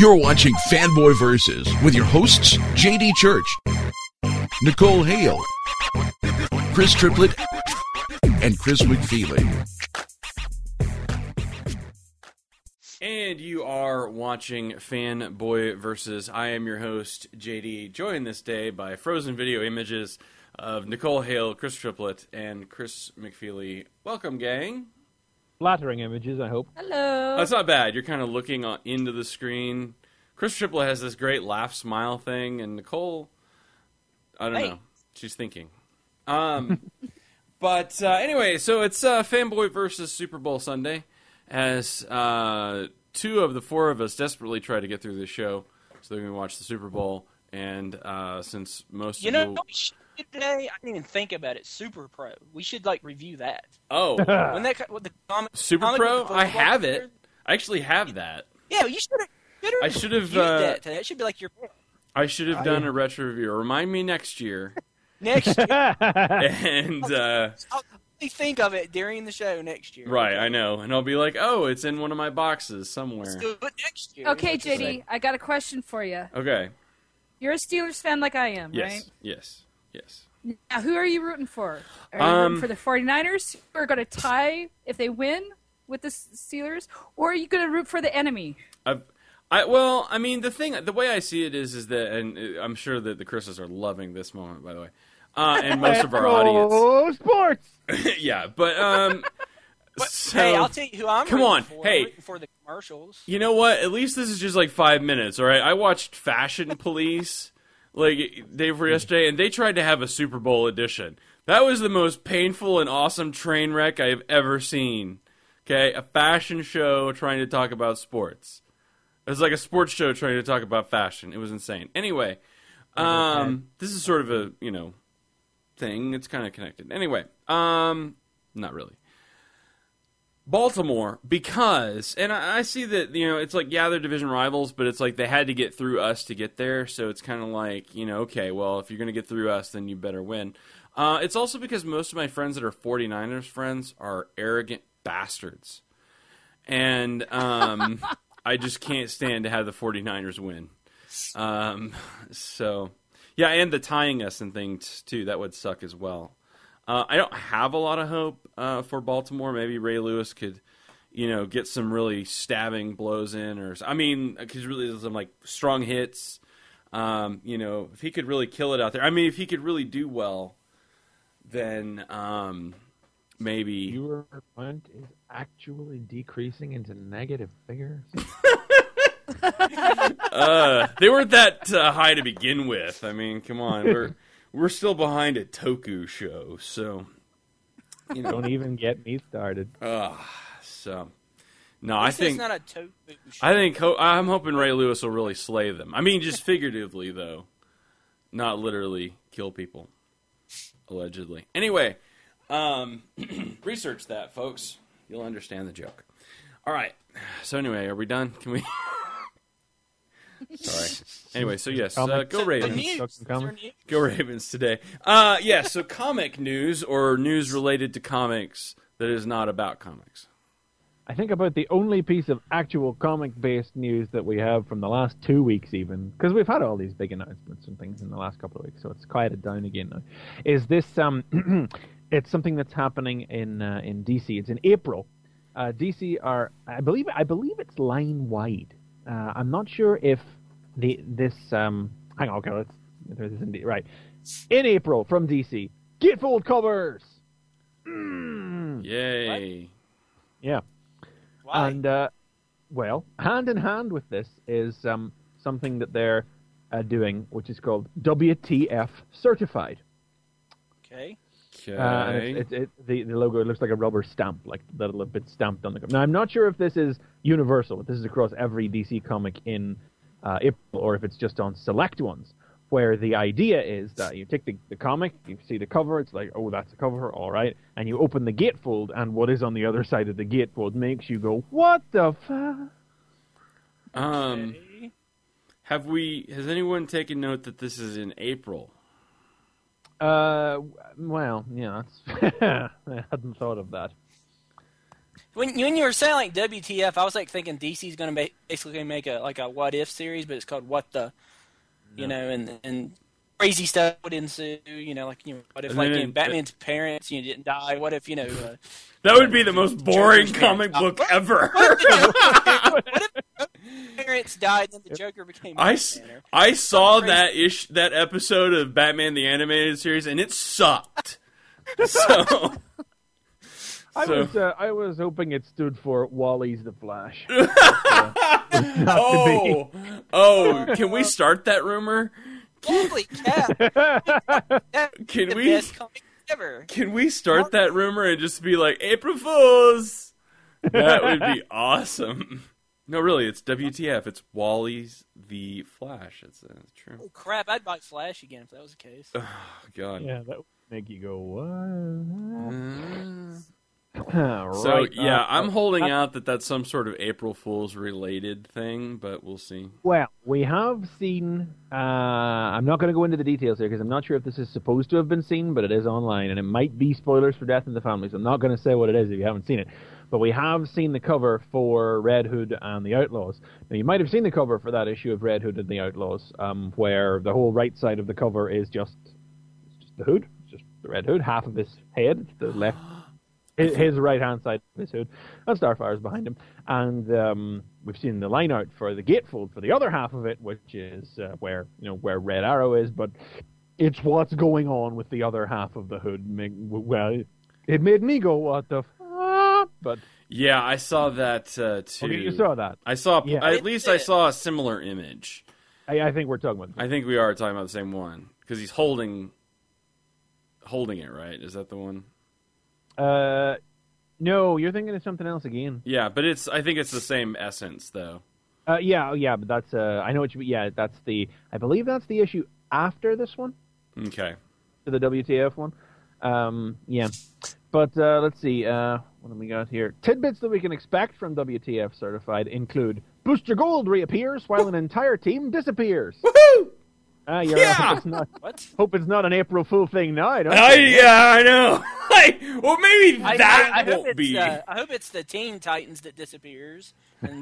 You're watching Fanboy Versus with your hosts, JD Church, Nicole Hale, Chris Triplett, and Chris McFeely. And you are watching Fanboy Versus. I am your host, JD, joined this day by frozen video images of Nicole Hale, Chris Triplett, and Chris McFeely. Welcome, gang. Flattering images, I hope. Hello. That's not bad. You're kind of looking into the screen. Chris Triplett has this great laugh smile thing, and Nicole, I don't know. She's thinking. But anyway, so it's Fanboy versus Super Bowl Sunday, as two of the four of us desperately try to get through this show so that we can watch the Super Bowl. And since most of you today, I didn't even think about it. Super Pro. We should review that. Oh, when that what the comic Super comic Pro? book I have there? it. I actually have that. Yeah, you should have. I should have. That today. It should be like your I should have done a retro review. Remind me next year. next year. And I'll think of it during the show next year. right, I know, and I'll be like, "Oh, it's in one of my boxes somewhere." Let's do it next year. Okay, JD, I got a question for you. Okay. You're a Steelers fan like I am, Yes. right? Yes. Yes. Now, who are you rooting for? Are you rooting for the 49ers, who are going to tie if they win with the Steelers, or are you going to root for the enemy? Well, I mean, the way I see it is that, and I'm sure that the Chris's are loving this moment, by the way, and most of our audience. Oh, sports! Yeah, but so, hey, I'll tell you who I'm rooting for. Hey. I'm rooting for the commercials. You know what? At least this is just like 5 minutes, all right? I watched Fashion Police day before yesterday, and they tried to have a Super Bowl edition. That was the most painful and awesome train wreck I have ever seen. Okay? A fashion show trying to talk about sports. It was like a sports show trying to talk about fashion. It was insane. Anyway, this is sort of a, thing. It's kind of connected. Anyway, not really. Baltimore, because, and I see that, it's like, yeah, they're division rivals, but it's like they had to get through us to get there, so it's kind of like, okay, well, if you're going to get through us, then you better win. It's also because most of my friends that are 49ers friends are arrogant bastards. And I just can't stand to have the 49ers win. So, yeah, and the tying us and things, too, that would suck as well. I don't have a lot of hope for Baltimore. Maybe Ray Lewis could, get some really stabbing blows in, because really there's some strong hits. If he could really kill it out there. I mean, if he could really do well, then maybe Your point is actually decreasing into negative figures. they weren't that high to begin with. I mean, come on, we're still behind a Toku show, so Don't even get me started. So no, I think it's not a tofu show. I'm hoping Ray Lewis will really slay them. I mean, just figuratively though, not literally kill people, allegedly. Anyway, research that, folks. You'll understand the joke. All right. So anyway, are we done? Can we? Sorry. Anyway, so yes, go Ravens. Go Ravens today. So comic news or news related to comics that is not about comics. I think about the only piece of actual comic-based news that we have from the last 2 weeks even, because we've had all these big announcements and things in the last couple of weeks, so it's quieted down again now, is this, it's something that's happening in DC. It's in April. DC are, I believe it's line-wide. I'm not sure if hang on, okay, let's throw this in, right. In April, from DC, Gatefold covers! Yay. What? Yeah. Why? And, hand in hand with this is something that they're doing, which is called WTF Certified. Okay. Okay. And the logo, it looks like a rubber stamp, like that'll have been stamped on the cover. Now, I'm not sure if this is universal, if this is across every DC comic in April, or if it's just on select ones, where the idea is that you take the comic, you see the cover, it's like, oh, that's a cover, all right, and you open the gatefold, and what is on the other side of the gatefold makes you go, what the fuck? Okay. Has anyone taken note that this is in April? Well, yeah, that's I hadn't thought of that. When you were saying like WTF, I was like thinking DC's going to basically make a what if series, but it's called What the, and crazy stuff would ensue. What if Batman's parents didn't die? What if that would be the most boring comic book ever. What if parents died and the Joker became Batman? I saw that episode of Batman the Animated Series and it sucked. So. I was hoping it stood for Wally's the Flash. Can we start that rumor? Holy cow! Can we? Best comic ever. Can we start that rumor and just be like April Fools? That would be awesome. No, really, it's WTF. It's Wally's the Flash. It's true. Oh crap! I'd buy Flash again if that was the case. Oh God. Yeah, that would make you go what? So I'm holding out that that's some sort of April Fool's related thing, but we'll see. Well, we have seen. I'm not going to go into the details here because I'm not sure if this is supposed to have been seen, but it is online, and it might be spoilers for Death in the Family. So I'm not going to say what it is if you haven't seen it. But we have seen the cover for Red Hood and the Outlaws. Now you might have seen the cover for that issue of Red Hood and the Outlaws, where the whole right side of the cover is just the hood, it's just the Red Hood, half of his head, it's the left. His right-hand side of his hood, and Starfire's behind him. And we've seen the line out for the gatefold for the other half of it, which is where Red Arrow is. But it's what's going on with the other half of the hood. Well, it made me go, "What the?" But yeah, I saw that too. Okay, you saw that. I saw I saw a similar image. I think we're talking about. I think we are talking about the same one because he's holding it, right? Is that the one? No, you're thinking of something else again. Yeah, but I think it's the same essence, though. Yeah, but that's, I know what you mean. Yeah, I believe that's the issue after this one. Okay. To the WTF one. Yeah. But, let's see, what have we got here? Tidbits that we can expect from WTF Certified include Booster Gold reappears while an entire team disappears. Woohoo! Yeah! Hope it's not an April Fool thing now. Yeah, I know. Well, maybe that won't be. I hope it's the Teen Titans that disappears. And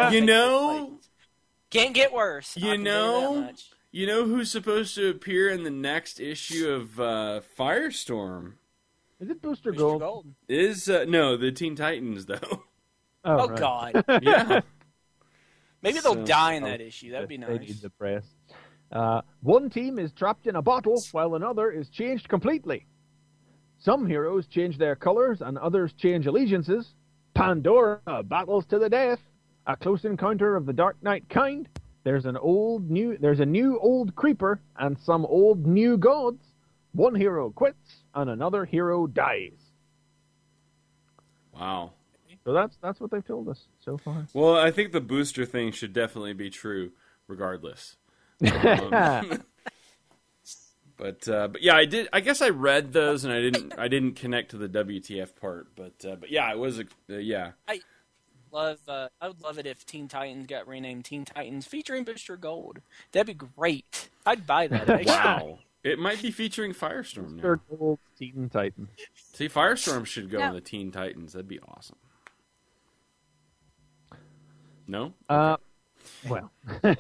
can't get worse. You know who's supposed to appear in the next issue of Firestorm? Is it Booster Gold? No, the Teen Titans though. Oh right. God. Yeah. Maybe they'll die in that issue. That'd be nice. They need the press. One team is trapped in a bottle while another is changed completely. Some heroes change their colors and others change allegiances. Pandora battles to the death. A close encounter of the Dark Knight kind. There's a new old creeper and some old new gods. One hero quits and another hero dies. Wow. So that's what they've told us so far. Well, I think the booster thing should definitely be true regardless. But yeah, I guess I read those and I didn't connect to the WTF part. But yeah, it was yeah. I would love it if Teen Titans got renamed Teen Titans featuring Booster Gold. That'd be great. I'd buy that. Wow. It might be featuring Firestorm now. Booster Gold, Teen Titans. See, Firestorm should go in the Teen Titans. That'd be awesome. No? Well.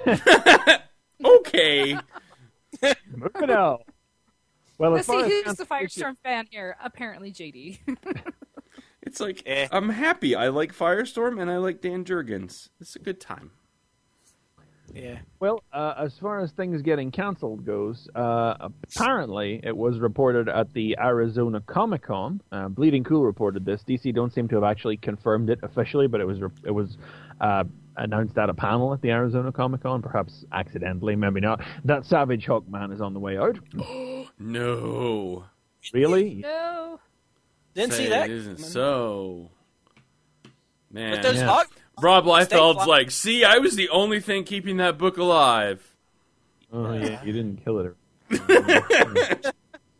Okay. Moving on. Well, let's see who's the Firestorm fan here. Apparently, JD. It's like, I'm happy. I like Firestorm and I like Dan Jurgens. It's a good time. Yeah. Well, as far as things getting canceled goes, apparently it was reported at the Arizona Comic-Con. Bleeding Cool reported this. DC don't seem to have actually confirmed it officially, but it was announced at a panel at the Arizona Comic-Con, perhaps accidentally, maybe not. That Savage Hawkman is on the way out. No. Really? No. Didn't see that. It isn't so. Man. But those Hawk... Rob Liefeld's like, see, I was the only thing keeping that book alive. Oh, yeah, you didn't kill it.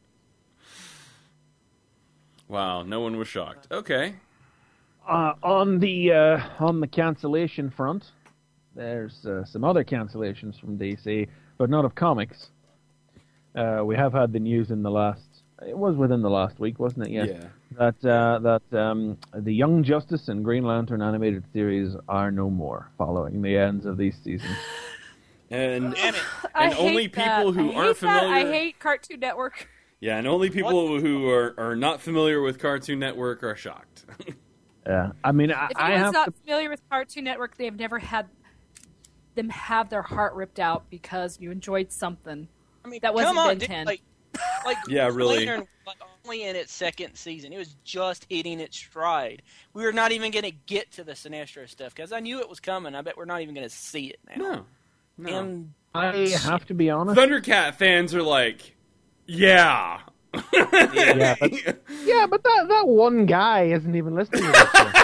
Wow, no one was shocked. Okay. On the cancellation front, there's some other cancellations from DC, but not of comics. We have had the news in the last It was within the last week, wasn't it? Yeah. That the Young Justice and Green Lantern animated series are no more following the ends of these seasons. And I only hate that. people who I aren't hate that. familiar. I hate Cartoon Network. Yeah, and only people who are not familiar with Cartoon Network are shocked. Yeah, I mean, If I anyone's have not to. familiar with Cartoon Network, they've never had them have their heart ripped out because you enjoyed something. I mean, That wasn't come on, Ben dude, 10. like Yeah, really. Lantern was only in its second season. It was just hitting its stride. We were not even going to get to the Sinestro stuff because I knew it was coming. I bet we're not even going to see it now. No. And I have to be honest. Thundercat fans are like, yeah. Yeah, but that one guy isn't even listening to this show.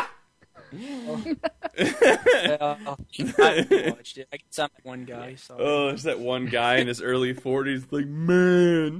I watched it. I guess I'm one guy. So. Oh, there's that one guy in his early 40s like, man,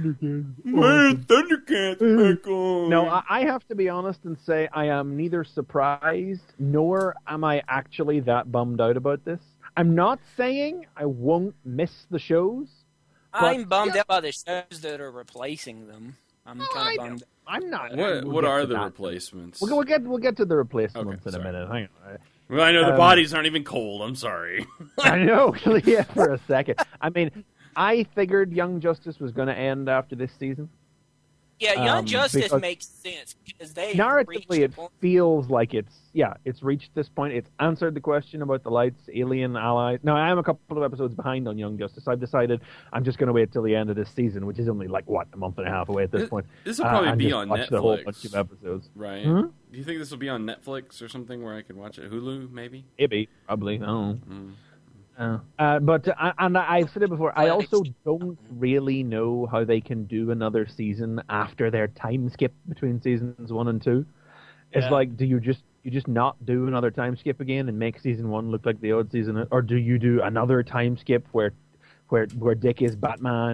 Thundercat's back on. No, I have to be honest and say I am neither surprised nor am I actually that bummed out about this. I'm not saying I won't miss the shows. I'm bummed out by the shows that are replacing them. I'm kind of bummed. I'm not. What are the replacements? We'll get to the replacements Okay, in a sorry. minute. Hang on. Well, I know the bodies aren't even cold. I'm sorry. I know, yeah, for a second. I mean, I figured Young Justice was going to end after this season. Yeah, Young Justice because makes sense because they narratively it feels like it's reached this point. It's answered the question about the Light's alien allies. Now, I am a couple of episodes behind on Young Justice. I've decided I'm just going to wait till the end of this season, which is only like, a month and a half away at this point. This will probably and be just on watch the whole Netflix. bunch of episodes. Right? Hmm? Do you think this will be on Netflix or something where I can watch it? Hulu, maybe? Maybe, probably. I don't know. But I've said it before. I also don't really know how they can do another season after their time skip between seasons 1 and 2. It's like, do you just not do another time skip again and make season 1 look like the old season, or do you do another time skip where Dick is Batman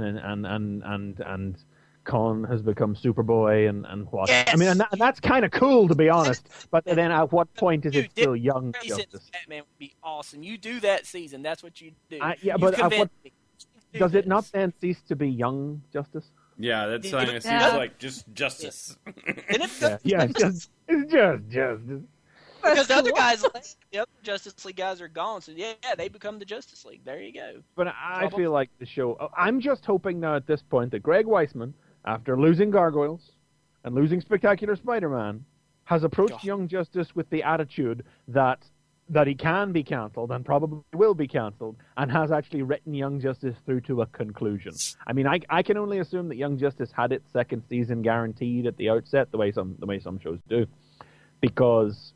and Con has become Superboy and what? Yes. I mean, and that's kind of cool, to be honest. But then at what point is it still Young Grayson Justice? Batman would be awesome. You do that season. That's what you do. Yeah, You but at convinced what me. does it this. not then cease to be Young Justice? Yeah, that seems Yeah. like just justice. And if It's just Justice. because the other guys, the other Justice League guys are gone, so yeah, they become the Justice League. There you go. But I feel like the show. I'm just hoping now at this point that Greg Weisman, after losing Gargoyles and losing Spectacular Spider-Man, has approached Young Justice with the attitude that he can be cancelled and probably will be cancelled, and has actually written Young Justice through to a conclusion. I mean, I can only assume that Young Justice had its second season guaranteed at the outset, the way some shows do, because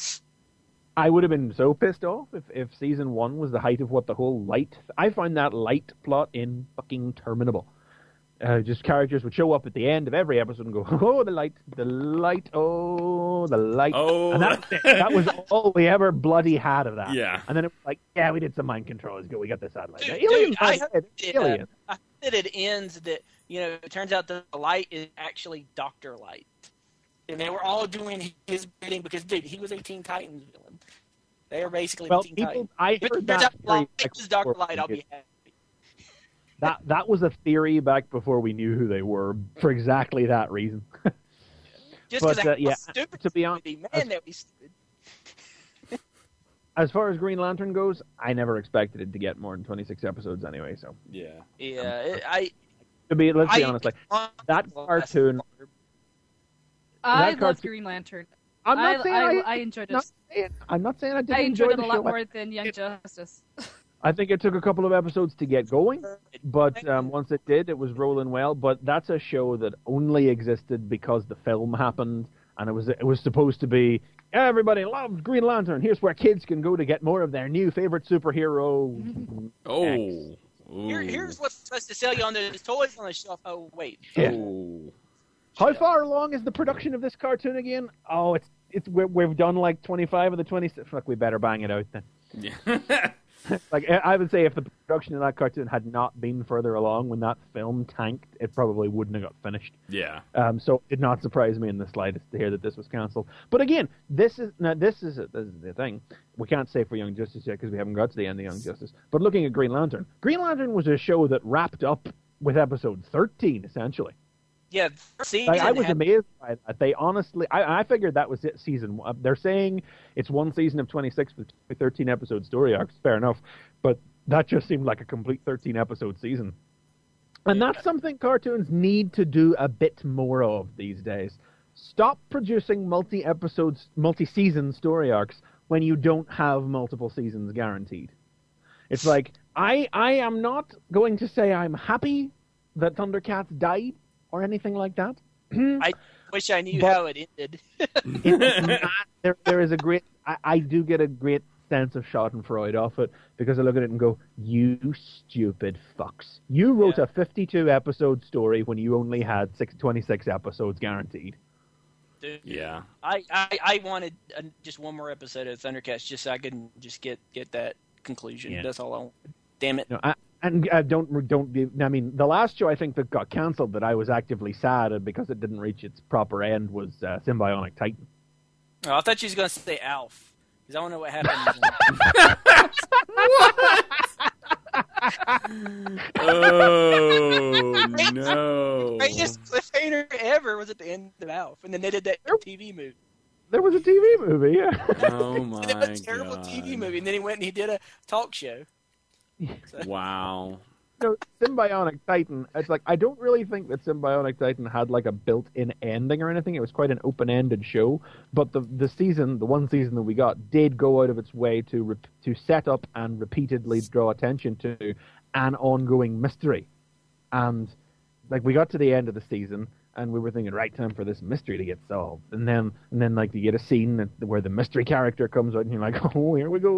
I would have been so pissed off if season 1 was the height of what the whole Light. I find that Light plot in fucking terminable. Just characters would show up at the end of every episode and go, oh, the light, oh, the light. Oh. And that was all we ever bloody had of that. Yeah. And then it was like, yeah, we did some mind control. It's good. We got the satellite. Dude, Aliens, I Alien. hope that it ends that, it turns out the Light is actually Dr. Light. And they were all doing his bidding because, dude, he was a Teen Titans villain. They are basically Well, Teen people, Titans. I If it heard turns that out theory Light is Dr. Light, I'll be happy. That was a theory back before we knew who they were for exactly that reason. Just But, because yeah, stupid. to be honest, Man, that was stupid. as far as Green Lantern goes, I never expected it to get more than 26 episodes anyway. So Yeah. Yeah, let's be honest, like that cartoon. I That love cartoon- Green Lantern. I'm not saying I enjoyed it. I'm not saying I didn't I enjoyed it enjoy a the lot show. more than Young Justice. I think it took a couple of episodes to get going, but once it did, it was rolling well. But that's a show that only existed because the film happened, and it was supposed to be everybody loves Green Lantern. Here's where kids can go to get more of their new favorite superhero. Oh. X. Here's what's supposed to sell you on those toys on the shelf. Oh, wait. Yeah. Oh. How far along is the production of this cartoon again? Oh, we've done like 25 of the 26. Fuck, we better bang it out then. Yeah. Like, I would say if the production of that cartoon had not been further along when that film tanked, it probably wouldn't have got finished. Yeah. So it did not surprise me in the slightest to hear that this was cancelled. But again, this is the thing. We can't say for Young Justice yet because we haven't got to the end of Young Justice. But looking at Green Lantern was a show that wrapped up with episode 13, essentially. Yeah, season I was amazed by that. They honestly, I figured that was it. Season 1. They're saying it's one season of 26 with 13 episode story arcs. Fair enough, but that just seemed like a complete 13 episode season. And that's something cartoons need to do a bit more of these days. Stop producing multi-season story arcs when you don't have multiple seasons guaranteed. It's like, I am not going to say I'm happy that Thundercats died or anything like that. I wish I knew how it ended. There is a great... I do get a great sense of schadenfreude off it, because I look at it and go, you stupid fucks. You wrote a 52-episode story when you only had 26 episodes guaranteed. Dude, Yeah. I wanted just one more episode of Thundercats just so I could just get that conclusion. Yeah. That's all I wanted. Damn it. No, I mean, the last show I think that got cancelled that I was actively sad at because it didn't reach its proper end was Symbionic Titan. Oh, I thought you was going to say Alf, because I don't know what happened. Oh, no. The greatest cliffhanger ever was at the end of Alf, and then they did that TV movie. There was a TV movie, yeah. Oh, my It was a terrible God. TV movie, and then he went and he did a talk show. Wow. So Symbionic Titan, it's like, I don't really think that Symbionic Titan had like a built-in ending or anything. It was quite an open-ended show, but the one season that we got did go out of its way to set up and repeatedly draw attention to an ongoing mystery. And like, we got to the end of the season and we were thinking, right, time for this mystery to get solved. And then like, you get a scene where the mystery character comes out and you're like, oh, here we go.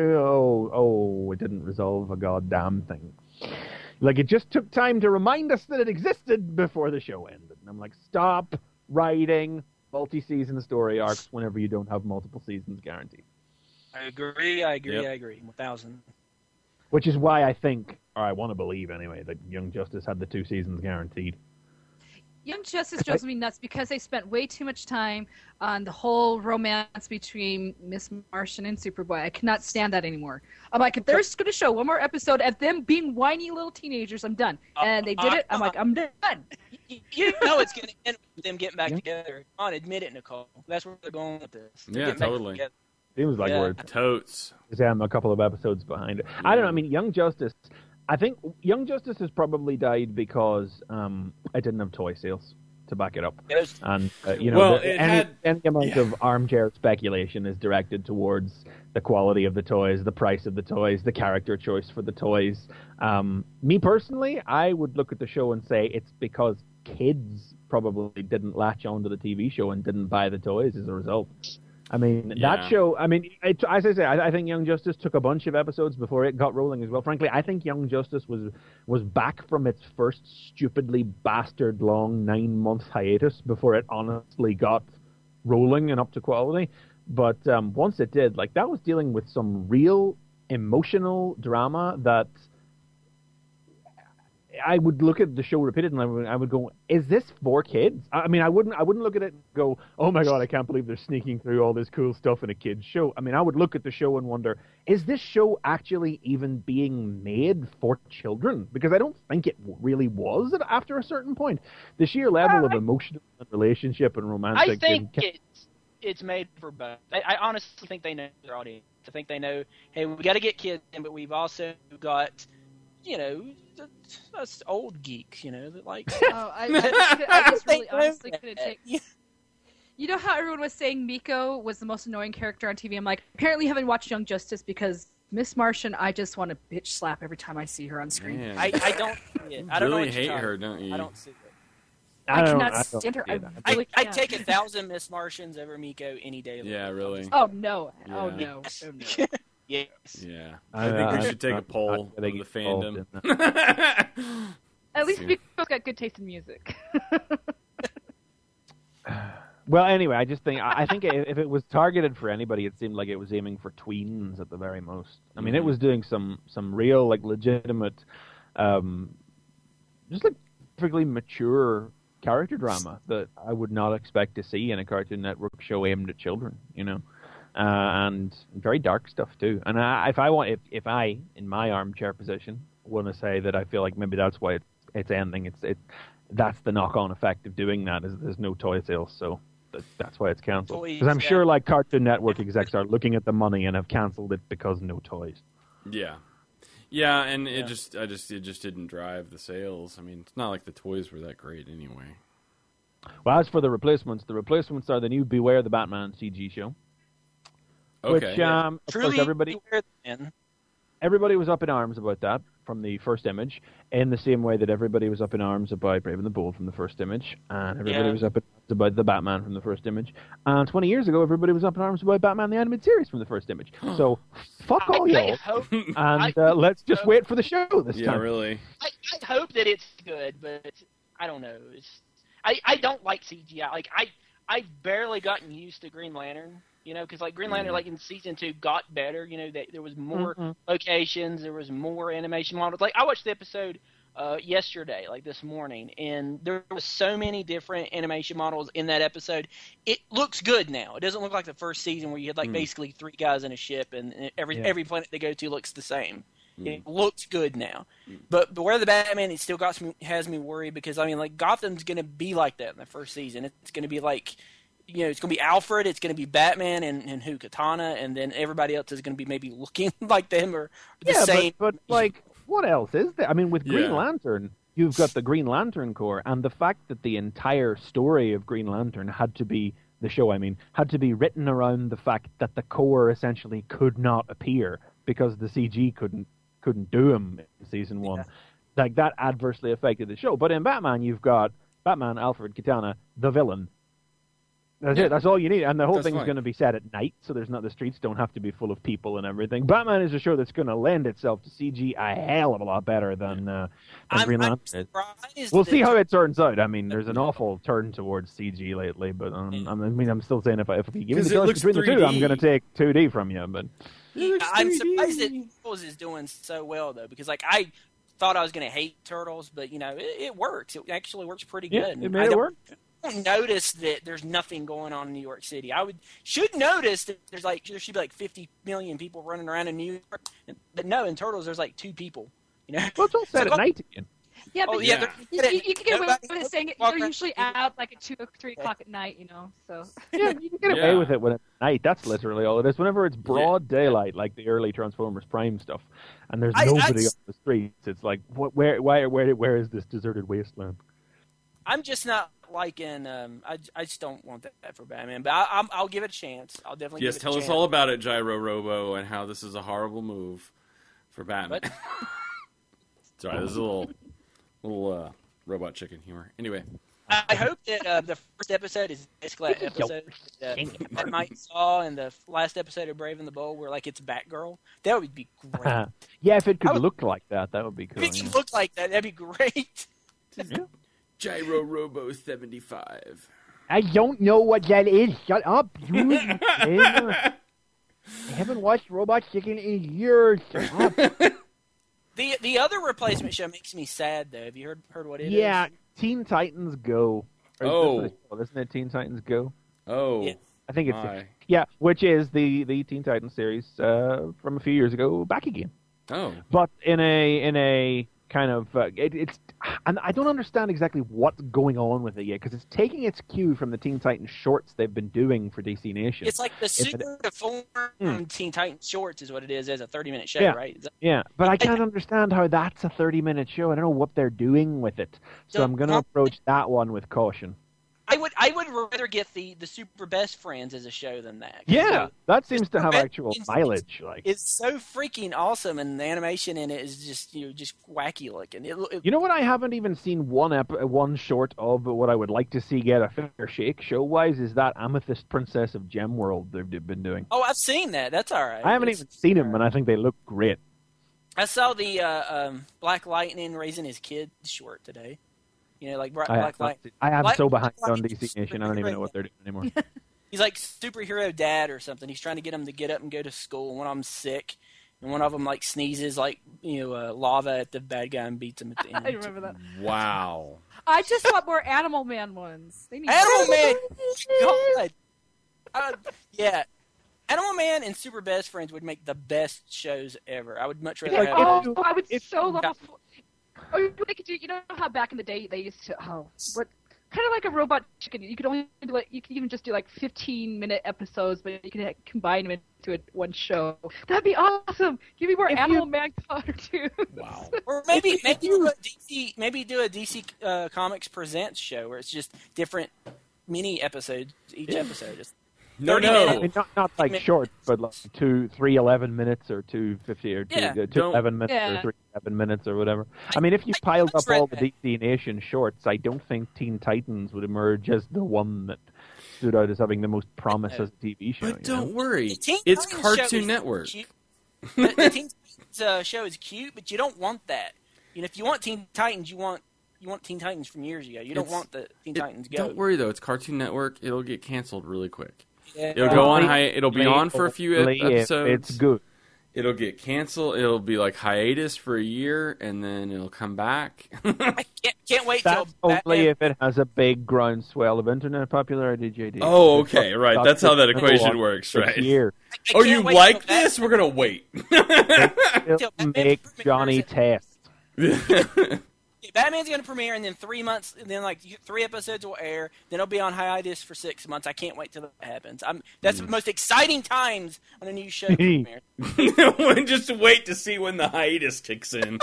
Oh, it didn't resolve a goddamn thing. Like, it just took time to remind us that it existed before the show ended. And I'm like, stop writing multi-season story arcs whenever you don't have multiple seasons guaranteed. I agree. Yep. 1,000. Which is why I think, or I want to believe anyway, that Young Justice had the 2 seasons guaranteed. Young Justice drives me nuts because they spent way too much time on the whole romance between Miss Martian and Superboy. I cannot stand that anymore. I'm like, if they're just going to show one more episode of them being whiny little teenagers, I'm done. And they did it. I'm like, I'm done. You know it's going to end with them getting back together. Come on, admit it, Nicole. That's where they're going with this. Yeah, totally. Seems like we're Totes. a couple of episodes behind it. I don't know. I mean, Young Justice. I think Young Justice has probably died because I didn't have toy sales to back it up. And any amount of armchair speculation is directed towards the quality of the toys, the price of the toys, the character choice for the toys. Me personally, I would look at the show and say it's because kids probably didn't latch onto the TV show and didn't buy the toys as a result. I mean, that show, I mean, as I say, I think Young Justice took a bunch of episodes before it got rolling as well. Frankly, I think Young Justice was back from its first stupidly bastard long 9-month hiatus before it honestly got rolling and up to quality. But once it did, like, that was dealing with some real emotional drama that I would look at the show repeatedly and I would go, is this for kids? I mean, I wouldn't look at it and go, oh my God, I can't believe they're sneaking through all this cool stuff in a kid's show. I mean, I would look at the show and wonder, is this show actually even being made for children? Because I don't think it really was after a certain point. The sheer level of emotional relationship and romantic... I think it's made for both. I honestly think they know their audience. I think they know, hey, we got to get kids in, but we've also got, you know, us old geeks, you know, that like. Oh, I just really honestly couldn't take. You know how everyone was saying Miko was the most annoying character on TV? I'm like, apparently you haven't watched Young Justice because Miss Martian, I just want to bitch slap every time I see her on screen. Man. I don't see it. I don't really know hate her, don't you? I don't see it. I cannot stand her. I'd take 1,000 Miss Martians over Miko any day. Yeah, really. Oh no! Yeah. Oh no! Oh no! Yes. Yeah. I think we should take a poll of the fandom. At least Miko's got good taste in music. Well, anyway, I think if it was targeted for anybody, it seemed like it was aiming for tweens at the very most. I mean, it was doing some real, like, legitimate, just like perfectly mature character drama that I would not expect to see in a Cartoon Network show aimed at children, you know, and very dark stuff too. And if I in my armchair position want to say that I feel like maybe that's why it's ending. that's the knock-on effect of doing that. Is there's no toy sales, so that's why it's cancelled. Toys, Because I'm yeah. sure like Cartoon Network execs are looking at the money and have cancelled it because no toys. Yeah. Yeah, and it just didn't drive the sales. I mean, it's not like the toys were that great anyway. Well, as for the replacements are the new Beware the Batman CG show. Okay. Which, of Truly, course, everybody was up in arms about that from the first image, in the same way that everybody was up in arms about Brave and the Bold from the first image, and everybody was up in arms about the Batman from the first image. And 20 years ago, everybody was up in arms about Batman the Animated Series from the first image. So, fuck all y'all, and let's just wait for the show this time. Yeah, really. I hope that it's good, but I don't know. I don't like CGI. Like I've barely gotten used to Green Lantern. You know, because like Green Lantern, like in season 2, got better. You know, there was more locations, there was more animation models. Like I watched the episode yesterday, like this morning, and there was so many different animation models in that episode. It looks good now. It doesn't look like the first season where you had like basically 3 guys in a ship, and every planet they go to looks the same. It looks good now, but where the Batman, it still has me worried because I mean, like Gotham's gonna be like that in the first season. It's gonna be like. You know, it's going to be Alfred, it's going to be Batman and Katana, and then everybody else is going to be maybe looking like them or the same. But like, what else is there? I mean, with Green Lantern, you've got the Green Lantern Corps, and the fact that the entire story of Green Lantern had to be written around the fact that the Corps essentially could not appear because the CG couldn't do him in season 1. Like, that adversely affected the show. But in Batman, you've got Batman, Alfred, Katana, the villain. That's it. That's all you need, and the whole thing's going to be set at night, so the streets don't have to be full of people and everything. Batman is a show that's going to lend itself to CG a hell of a lot better than Green Lantern. We'll see how it turns out. I mean, there's an awful turn towards CG lately, but I'm still saying if you give me the choice between the two, I'm going to take 2D from you. But I'm surprised that Turtles is doing so well though, because like I thought I was going to hate Turtles, but you know it works. It actually works pretty good. It made it work. I don't notice that there's nothing going on in New York City. Should notice that there should be like 50 million people running around in New York, but no, in Turtles there's like 2 people. You know, well, it's all set at night again. Yeah, but you can get away with it saying they're usually out like at 2 or 3 o'clock at night, you know. So yeah, you can get away with it when it's night. That's literally all it is. Whenever it's broad daylight, like the early Transformers Prime stuff, and there's nobody on the streets, it's like, where is this deserted wasteland? I'm just not liking. I just don't want that for Batman, but I'll give it a chance. I'll definitely. Yes, give it a tell chance. us all about it, Gyro Robo, and how this is a horrible move for Batman. Sorry, this is a little robot chicken humor. Anyway, I hope that the first episode is basically that episode that Mike saw, and the last episode of Brave and the Bold, where like it's Batgirl. That would be great. Yeah, if it could look like that, that would be cool. If it could look like that, that'd be great. Yeah. Gyro Robo 75. I don't know what that is. Shut up, you. I haven't watched Robot Chicken in years. Shut up. The other replacement show makes me sad though. Have you heard what it is? Yeah, Teen Titans Go. Isn't it Teen Titans Go? Oh, yeah. I think it's which is the Teen Titans series from a few years ago back again. Oh, but in a kind of it's and I don't understand exactly what's going on with it yet because it's taking its cue from the Teen Titans shorts they've been doing for DC Nation. It's like the super deformed Teen Titans shorts is what it is as a 30-minute show, right? Yeah, but I can't understand how that's a 30-minute show. I don't know what they're doing with it, so I'm going to approach that one with caution. I would rather get the Super Best Friends as a show than that. Yeah, that seems to have actual mileage. Like it's so freaking awesome, and the animation in it is just just wacky looking. You know what? I haven't even seen one short of, but what I would like to see get a fair shake show wise is that Amethyst Princess of Gem World they've been doing. Oh, I've seen that. That's all right. I haven't even seen them, and I think they look great. I saw the Black Lightning raising his kid short today. You know, like Black Lightning. I am so behind on DC Nation. I don't even know what they're doing anymore. He's like superhero dad or something. He's trying to get them to get up and go to school. And one of them's sick, and one of them like sneezes like lava at the bad guy and beats him at the end. I remember that. Wow. I just want more Animal Man ones. They need Animal Man. God. Yeah. Animal Man and Super Best Friends would make the best shows ever. I would much rather have. I would so love. Or they could do, you know how back in the day they used to, what, kind of like a Robot Chicken. You could only do you could even just do like 15-minute episodes, but you could combine them into one show. That'd be awesome. Give me more Animal Man cartoons. Wow. Or maybe do a DC Comics Presents show where it's just different mini episodes each episode. Just No. 30 minutes. I mean, not like short, but like 3 11 minutes or 2:50 or 2 11 minutes or 3 7 minutes or whatever. I mean, if you piled up all the DC Nation shorts, I don't think Teen Titans would emerge as the one that stood out as having the most promise as a TV show. But don't worry, Teen it's Titans show Cartoon is Network. cute. The Teen Titans show is cute, but you don't want that. You know, if you want Teen Titans, you want Teen Titans from years ago. You don't want the Teen Titans Go. Don't worry though, it's Cartoon Network. It'll get canceled really quick. Yeah. It'll go on It'll be on for a few episodes. It's good. It'll get canceled. It'll be like hiatus for a year, and then it'll come back. I can't wait till That's only if it has a big groundswell of internet popularity, JD. Oh, okay, right. That's how that equation works, this right? year. Oh, you like this? We're gonna wait. It'll make Johnny test. Batman's going to premiere, and then 3 months, and then like 3 episodes will air. Then it'll be on hiatus for 6 months. I can't wait till that happens. That's the most exciting times on a new show premiere. Just wait to see when the hiatus kicks in.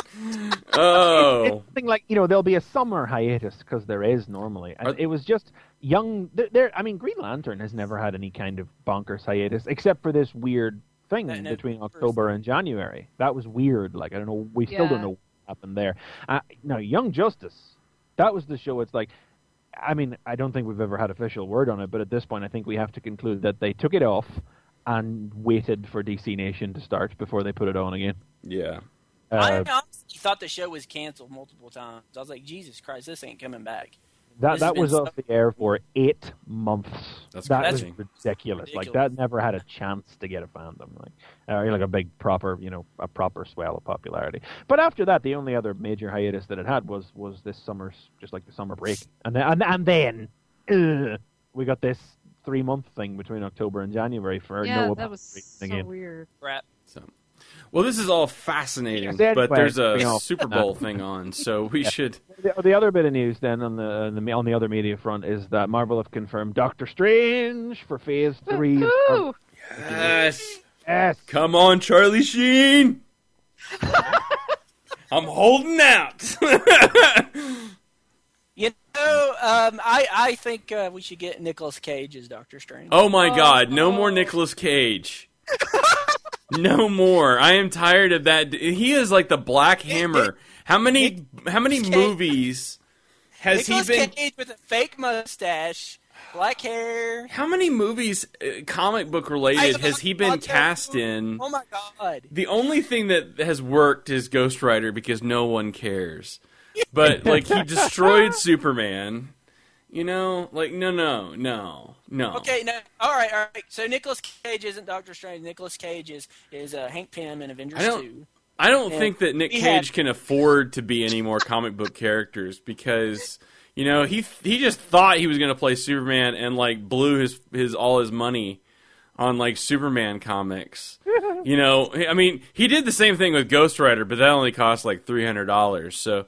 Oh, It's something like, there'll be a summer hiatus because there is normally. And it was just young. I mean, Green Lantern has never had any kind of bonkers hiatus except for this weird thing between October and January. That was weird. Like, I don't know. We still don't know happened there. Now, Young Justice, that was the show. It's like, I mean, I don't think we've ever had official word on it, but at this point, I think we have to conclude that they took it off and waited for DC Nation to start before they put it on again. yeah. I honestly thought the show was canceled multiple times. I was like, Jesus Christ, this ain't coming back. That was off the air for 8 months. That's that was crazy. ridiculous. Like, that never had a chance to get a fandom. Like a big proper, a proper swell of popularity. But after that, the only other major hiatus that it had was this summer's, just like the summer break. And then we got this 3-month thing between October and January for no that was so again. weird. Crap. Well, this is all fascinating, Yes, but there's anyway, a Super Bowl thing on, so we should. The other bit of news then on the other media front is that Marvel have confirmed Doctor Strange for Phase 3. Woohoo! Yes. Yes. Come on, Charlie Sheen. I'm holding out. I think we should get Nicolas Cage as Doctor Strange. Oh my God! No more Nicolas Cage. No more. I am tired of that. He is like the Black Hammer. How many movies has Nicolas he been? Cage with a fake mustache, black hair. How many movies, comic book related, has he been cast in? Oh my God! The only thing that has worked is Ghost Rider because no one cares. But like he destroyed Superman. No. Okay, no. All right. So Nicolas Cage isn't Doctor Strange. Nicolas Cage is Hank Pym in Avengers 2. I don't think that Nick Cage can afford to be any more comic book characters because he just thought he was going to play Superman and like blew his all his money on like Superman comics. I mean, he did the same thing with Ghost Rider, but that only cost like $300. So.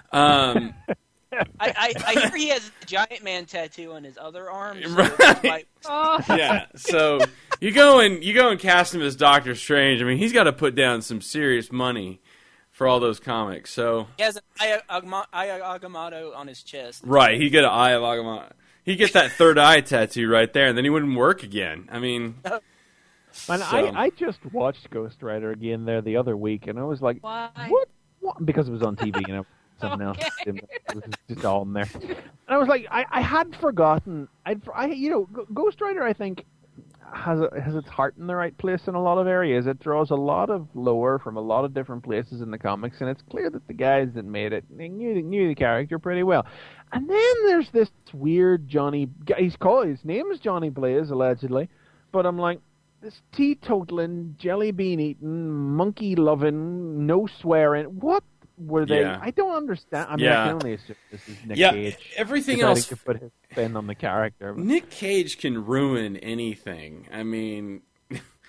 I hear he has a giant man tattoo on his other arm. So right. Yeah. So you go and cast him as Doctor Strange. I mean, he's got to put down some serious money for all those comics. So he has an Eye of Agamotto on his chest. Right. He'd get an Eye of Agamotto. He'd get that third eye tattoo right there, and then he wouldn't work again. I mean. And I just watched Ghost Rider again there the other week, and I was like, Why? What? Because it was on TV, something else. It was just all in there. And I was like, I had forgotten. Ghost Rider, I think, has its heart in the right place in a lot of areas. It draws a lot of lore from a lot of different places in the comics, and it's clear that the guys that made it knew the character pretty well. And then there's this weird Johnny. His name is Johnny Blaze, allegedly, but I'm like, this teetotaling, jelly bean eating, monkey loving, no swearing. What were they? Yeah. I don't understand. I mean, I can only assume this is Nick Cage. Everything deciding else to put his spin on the character. Nick Cage can ruin anything. I mean,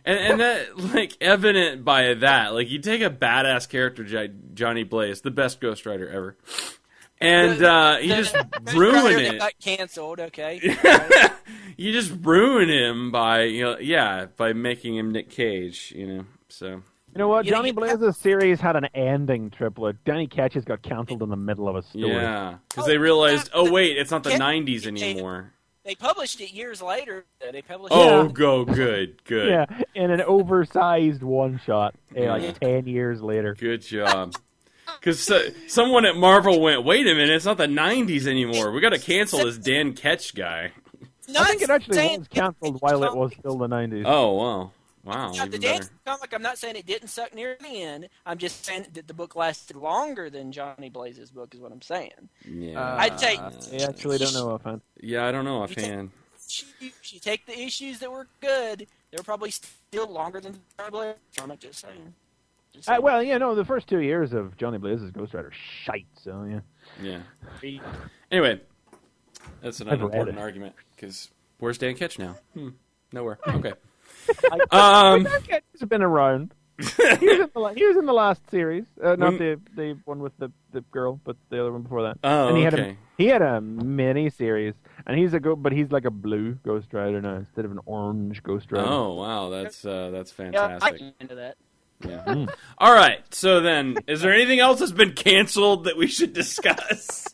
And that, like, evident by that, like, you take a badass character, Johnny Blaze, the best Ghost Rider ever, and you just ruin it. Got canceled, okay. You just ruin him by, by making him Nick Cage, so. You know what? Johnny Blaze's series had an ending, Triplet. Johnny Ketch's got cancelled in the middle of a story. Yeah, because they realized, wait, it's not the 90s anymore. They published it years later. They published good. Yeah, in an oversized one-shot, like 10 years later. Good job. Because someone at Marvel went, wait a minute, it's not the 90s anymore. We got to cancel this Dan Ketch guy. I think it actually was cancelled while it was still the 90s. Oh, wow, Now, even the better. dance comic, I'm not saying it didn't suck near the end. I'm just saying that the book lasted longer than Johnny Blaze's book, is what I'm saying. Yeah. I'd say... I actually don't know offhand. Yeah, I don't know offhand. You take the issues that were good, they were probably still longer than Johnny Blaze's comic, just saying. The first 2 years of Johnny Blaze's Ghost Rider shite, so yeah. Yeah. Anyway, that's an I've read unimportant it. argument, because where's Dan Ketch now? Nowhere. Okay. He's been around. he was in the last series, not the one with the girl, but the other one before that. Oh, and okay. He had a mini series, and he's like a blue Ghost Rider now instead of an orange Ghost Rider. Oh, wow, that's Yeah, I fantastic. can into that. Yeah. All right, so then, is there anything else that's been canceled that we should discuss?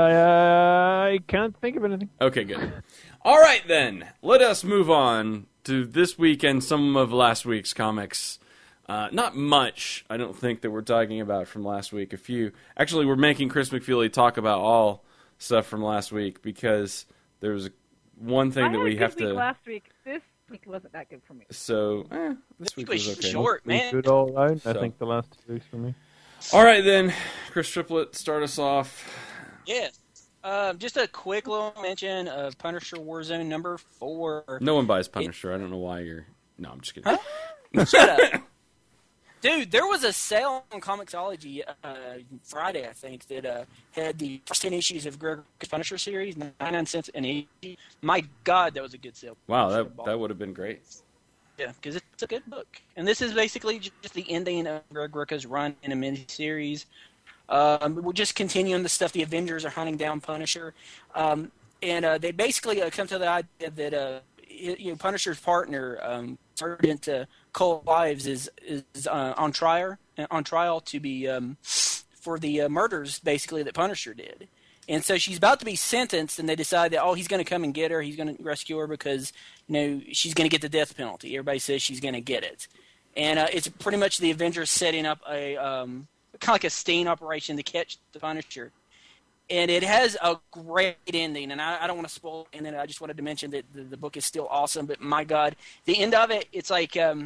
I can't think of anything. Okay, good. All right, then, let us move on to this week and some of last week's comics. Not much, I don't think, that we're talking about from last week. A few. Actually, we're making Chris McFeely talk about all stuff from last week because there was one thing that we have to... last week. This week wasn't that good for me. So, this week was okay. short, man. Good all around. I So. think the last 2 weeks for me. All right, then, Chris Triplett, start us off. Yes. Just a quick little mention of Punisher Warzone number 4. No one buys Punisher. I don't know why you're... No, I'm just kidding. Shut up. Dude, there was a sale on Comixology Friday, I think, that had the first 10 issues of Greg Punisher series, 99 cents an issue. My God, that was a good sale. Wow, that would have been great. Yeah, because it's a good book. And this is basically just the ending of Greg Rucka's run in a miniseries. We're just continuing the stuff the Avengers are hunting down Punisher. And they basically come to the idea that Punisher's partner, Sergeant Cole Ives, is on trial to be for the murders basically that Punisher did. And so she's about to be sentenced, and they decide that he's going to come and get her. He's going to rescue her because she's going to get the death penalty. Everybody says she's going to get it, and it's pretty much the Avengers setting up a kind of like a sting operation to catch the Punisher. And it has a great ending, and I don't want to spoil it, and then I just wanted to mention that the book is still awesome, but my God, the end of it, it's like, oh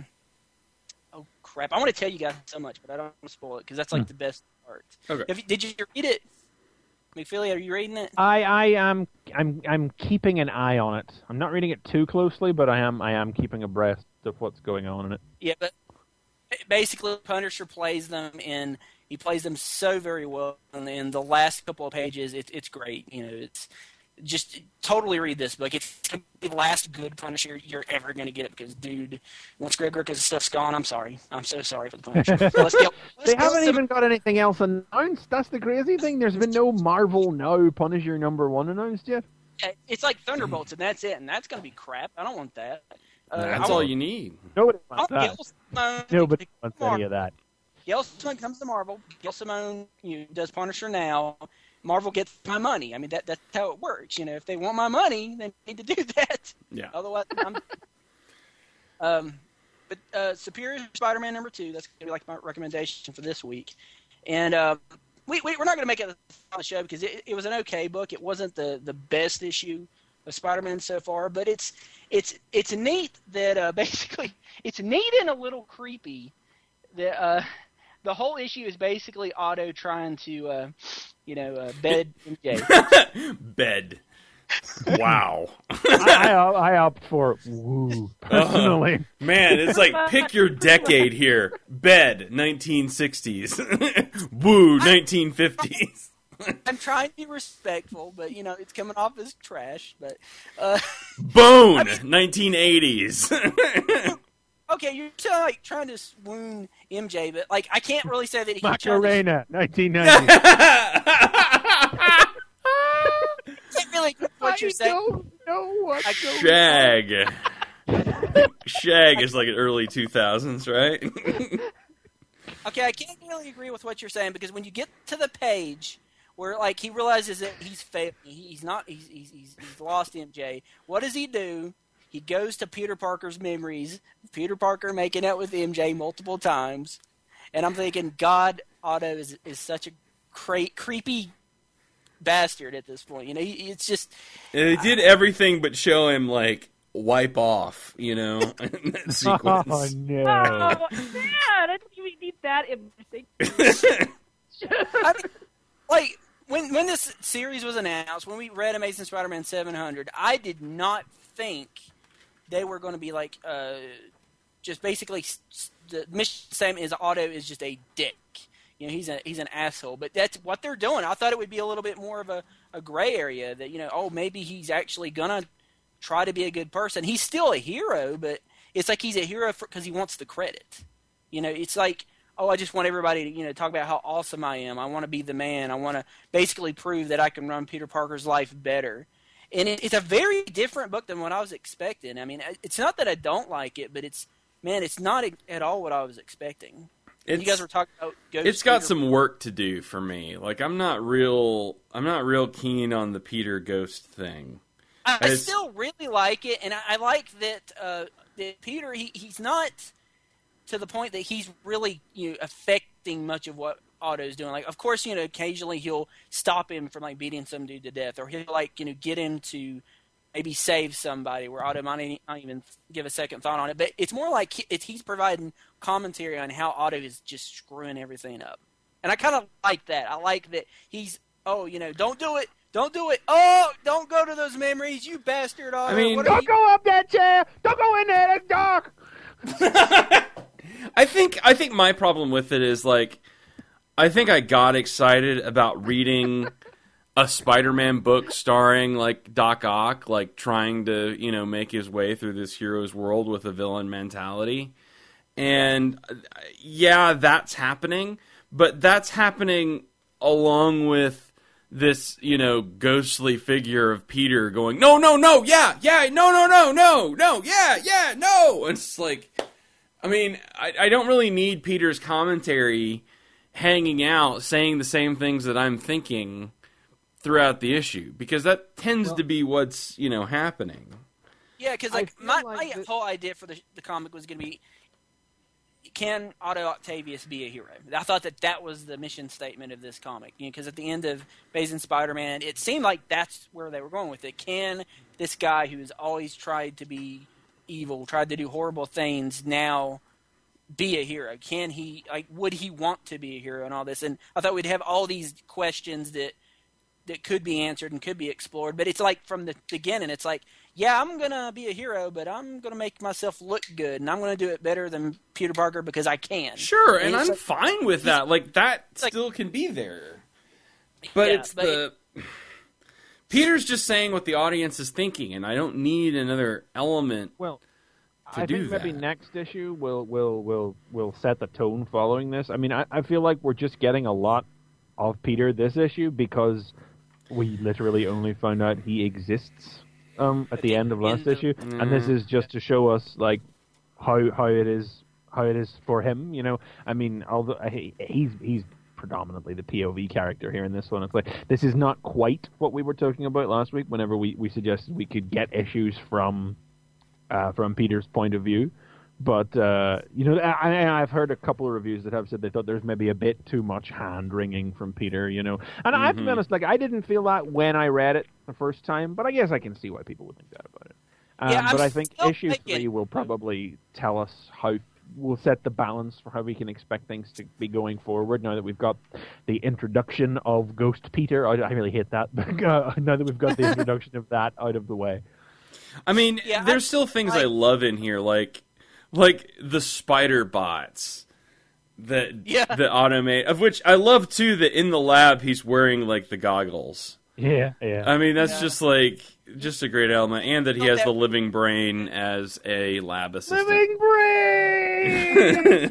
crap, I want to tell you guys so much, but I don't want to spoil it, because that's like the best part. Okay. Did you read it? McFeely, are you reading it? I'm keeping an eye on it. I'm not reading it too closely, but I am keeping abreast of what's going on in it. Yeah, but basically Punisher plays them in... He plays them so very well, and in the last couple of pages, it's great. It's just totally read this book. It's the last good Punisher you're ever going to get because, dude, once Greg Rucka's stuff's gone, I'm sorry. I'm so sorry for the Punisher. They haven't even got anything else announced. That's the crazy thing. There's been no Marvel Now Punisher #1 announced yet. It's like Thunderbolts, and that's it, and that's going to be crap. I don't want that. That's all you need. Nobody wants that. Nobody wants any of that. Gail Simone comes to Marvel. Gail Simone does Punisher now. Marvel gets my money. I mean, that's how it works. If they want my money, they need to do that. Yeah. Otherwise, But Superior Spider-Man #2. That's gonna be like my recommendation for this week. And we're not gonna make it on the show because it was an okay book. It wasn't the best issue of Spider-Man so far, but it's neat that basically it's neat and a little creepy that. The whole issue is basically Otto trying to, bed MJ. Bed. Wow. I opt for woo, personally. Man, it's like, pick your decade here. Bed, 1960s. Woo, 1950s. I'm trying to be respectful, but, it's coming off as trash. But Bone, 1980s. okay, you're still like trying to swoon MJ, but like I can't really say that he Macarena, 1990. can't really get what you're saying. I don't know what Shag. Shag is like an early 2000s, right? Okay, I can't really agree with what you're saying because when you get to the page where like he realizes that he's failed, he's lost MJ. What does he do? He goes to Peter Parker's memories. Peter Parker making out with MJ multiple times, and I'm thinking, God, Otto is such a creepy bastard at this point. You know, it's just They did everything but show him like wipe off, you know, in that sequence. Oh no! Oh, man, I don't even need that embarrassing. I mean, like when this series was announced, when we read Amazing Spider-Man 700, I did not think they were going to be like just basically the mission statement is Otto is just a dick. You know, he's an asshole. But that's what they're doing. I thought it would be a little bit more of a gray area that, you know, oh, maybe he's actually going to try to be a good person. He's still a hero, but it's like he's a hero because he wants the credit. You know, it's like, oh, I just want everybody to, you know, talk about how awesome I am. I want to be the man. I want to basically prove that I can run Peter Parker's life better. And it's a very different book than what I was expecting. I mean, it's not that I don't like it, but it's not at all what I was expecting. You guys were talking about Ghost It's got Peter. some work to do for me. Like I'm not real keen on the Peter Ghost thing. I still really like it, and I like that Peter he's not to the point that he's really, you know, affecting much of what Otto's doing. Like, of course, you know, occasionally he'll stop him from like beating some dude to death, or he'll like, you know, get him to maybe save somebody where Otto might not even give a second thought on it. But it's more like he's providing commentary on how Otto is just screwing everything up, and I kind of like that. I like that he's, oh, you know, don't do it. Don't do it. Oh, don't go to those memories, you bastard. Otto. I mean, Don't go up that chair. Don't go in there. It's dark. I think my problem with it is like I think I got excited about reading a Spider-Man book starring like Doc Ock, like trying to, you know, make his way through this hero's world with a villain mentality. And yeah, that's happening, but that's happening along with this, you know, ghostly figure of Peter going, no, yeah, no, yeah, no. And it's like, I mean, I don't really need Peter's commentary hanging out saying the same things that I'm thinking throughout the issue, because that tends to be what's, you know, happening. Yeah, because like my whole idea for the comic was going to be, can Otto Octavius be a hero? I thought that was the mission statement of this comic. You know, because at the end of Amazing Spider-Man, it seemed like that's where they were going with it. Can this guy who's always tried to be evil, tried to do horrible things, now be a hero? Can he, like, would he want to be a hero and all this? And I thought we'd have all these questions that could be answered and could be explored. But it's like from the beginning, it's like, yeah, I'm going to be a hero, but I'm going to make myself look good, and I'm going to do it better than Peter Parker because I can. Sure, and I'm like, fine with that. Like, that like, still can be there. But yeah, Peter's just saying what the audience is thinking, and I don't need another element. Well, to I do think maybe that. next issue will set the tone following this. I mean, I feel like we're just getting a lot of Peter this issue because we literally only found out he exists at the end of last issue, and this is just to show us like how it is for him. You know, I mean, although he's predominantly the POV character here in this one. It's like this is not quite what we were talking about last week. Whenever we suggested we could get issues from Peter's point of view. But, you know, I've heard a couple of reviews that have said they thought there's maybe a bit too much hand-wringing from Peter, you know. And I have to be honest, like, I didn't feel that when I read it the first time, but I guess I can see why people would think that about it. But I think issue 3 will probably tell us we'll set the balance for how we can expect things to be going forward now that we've got the introduction of Ghost Peter. I really hate that, but now that we've got the introduction of that out of the way. I mean, there's still things I love in here, like the spider bots that automate, of which I love too that in the lab he's wearing like the goggles. Yeah. I mean, that's just like, just a great element, and that he has the living brain as a lab assistant. Living brain.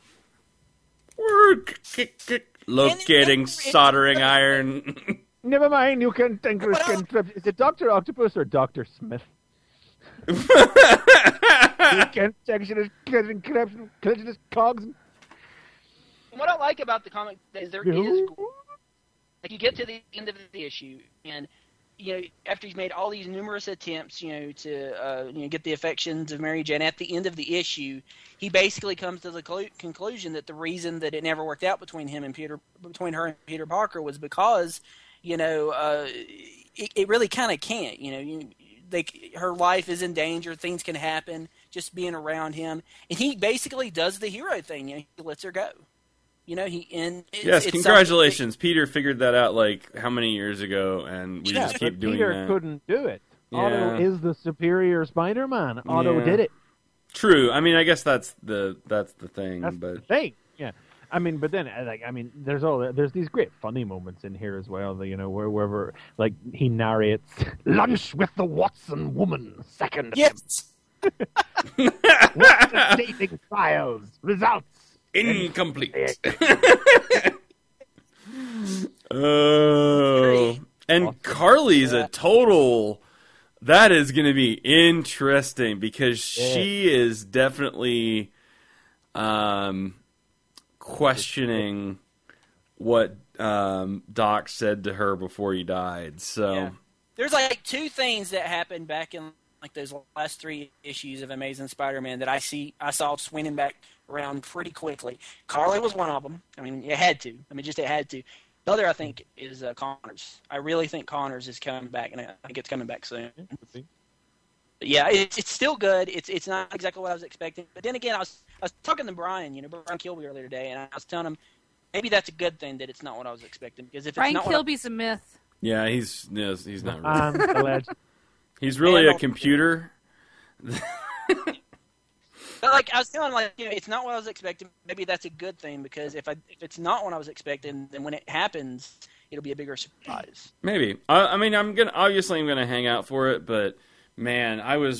Locating soldering iron. Never mind. You can think is it Dr. Octopus or Dr. Smith? You can't section his cogs. What I like about the comic is there is, like, you get to the end of the issue, and after he's made all these numerous attempts, to get the affections of Mary Jane, at the end of the issue, he basically comes to the conclusion that the reason that it never worked out between her and Peter Parker was because, it really kind of can't. Her life is in danger. Things can happen just being around him, and he basically does the hero thing. He lets her go. Yes, congratulations. Peter figured that out like how many years ago, and we just keep doing Peter that. Peter couldn't do it. Yeah. Otto is the superior Spider-Man. Otto did it. True. I mean, I guess that's the thing. That's but the thing. Yeah. I mean, but then, there's these great funny moments in here as well. Wherever, like, he narrates lunch with the Watson woman, second. Yes. Watson dating trials results. Incomplete. Oh, and Carly's a total. That is going to be interesting because she is definitely questioning what Doc said to her before he died. So there's like two things that happened back in like those last 3 issues of Amazing Spider-Man that I saw swinging back around pretty quickly. Carly was one of them. I mean, it had to. It had to. The other, I think, is Connors. I really think Connors is coming back, and I think it's coming back soon. But yeah, it's still good. It's not exactly what I was expecting. But then again, I was talking to Brian, Brian Kilby earlier today, and I was telling him maybe that's a good thing that it's not what I was expecting, because if Brian it's not Kilby's a myth. yeah, he's not really. Alleged. He's really a computer. But like I was telling him, it's not what I was expecting. Maybe that's a good thing, because if it's not what I was expecting, then when it happens, it'll be a bigger surprise. Maybe. I'm gonna hang out for it, but man, I was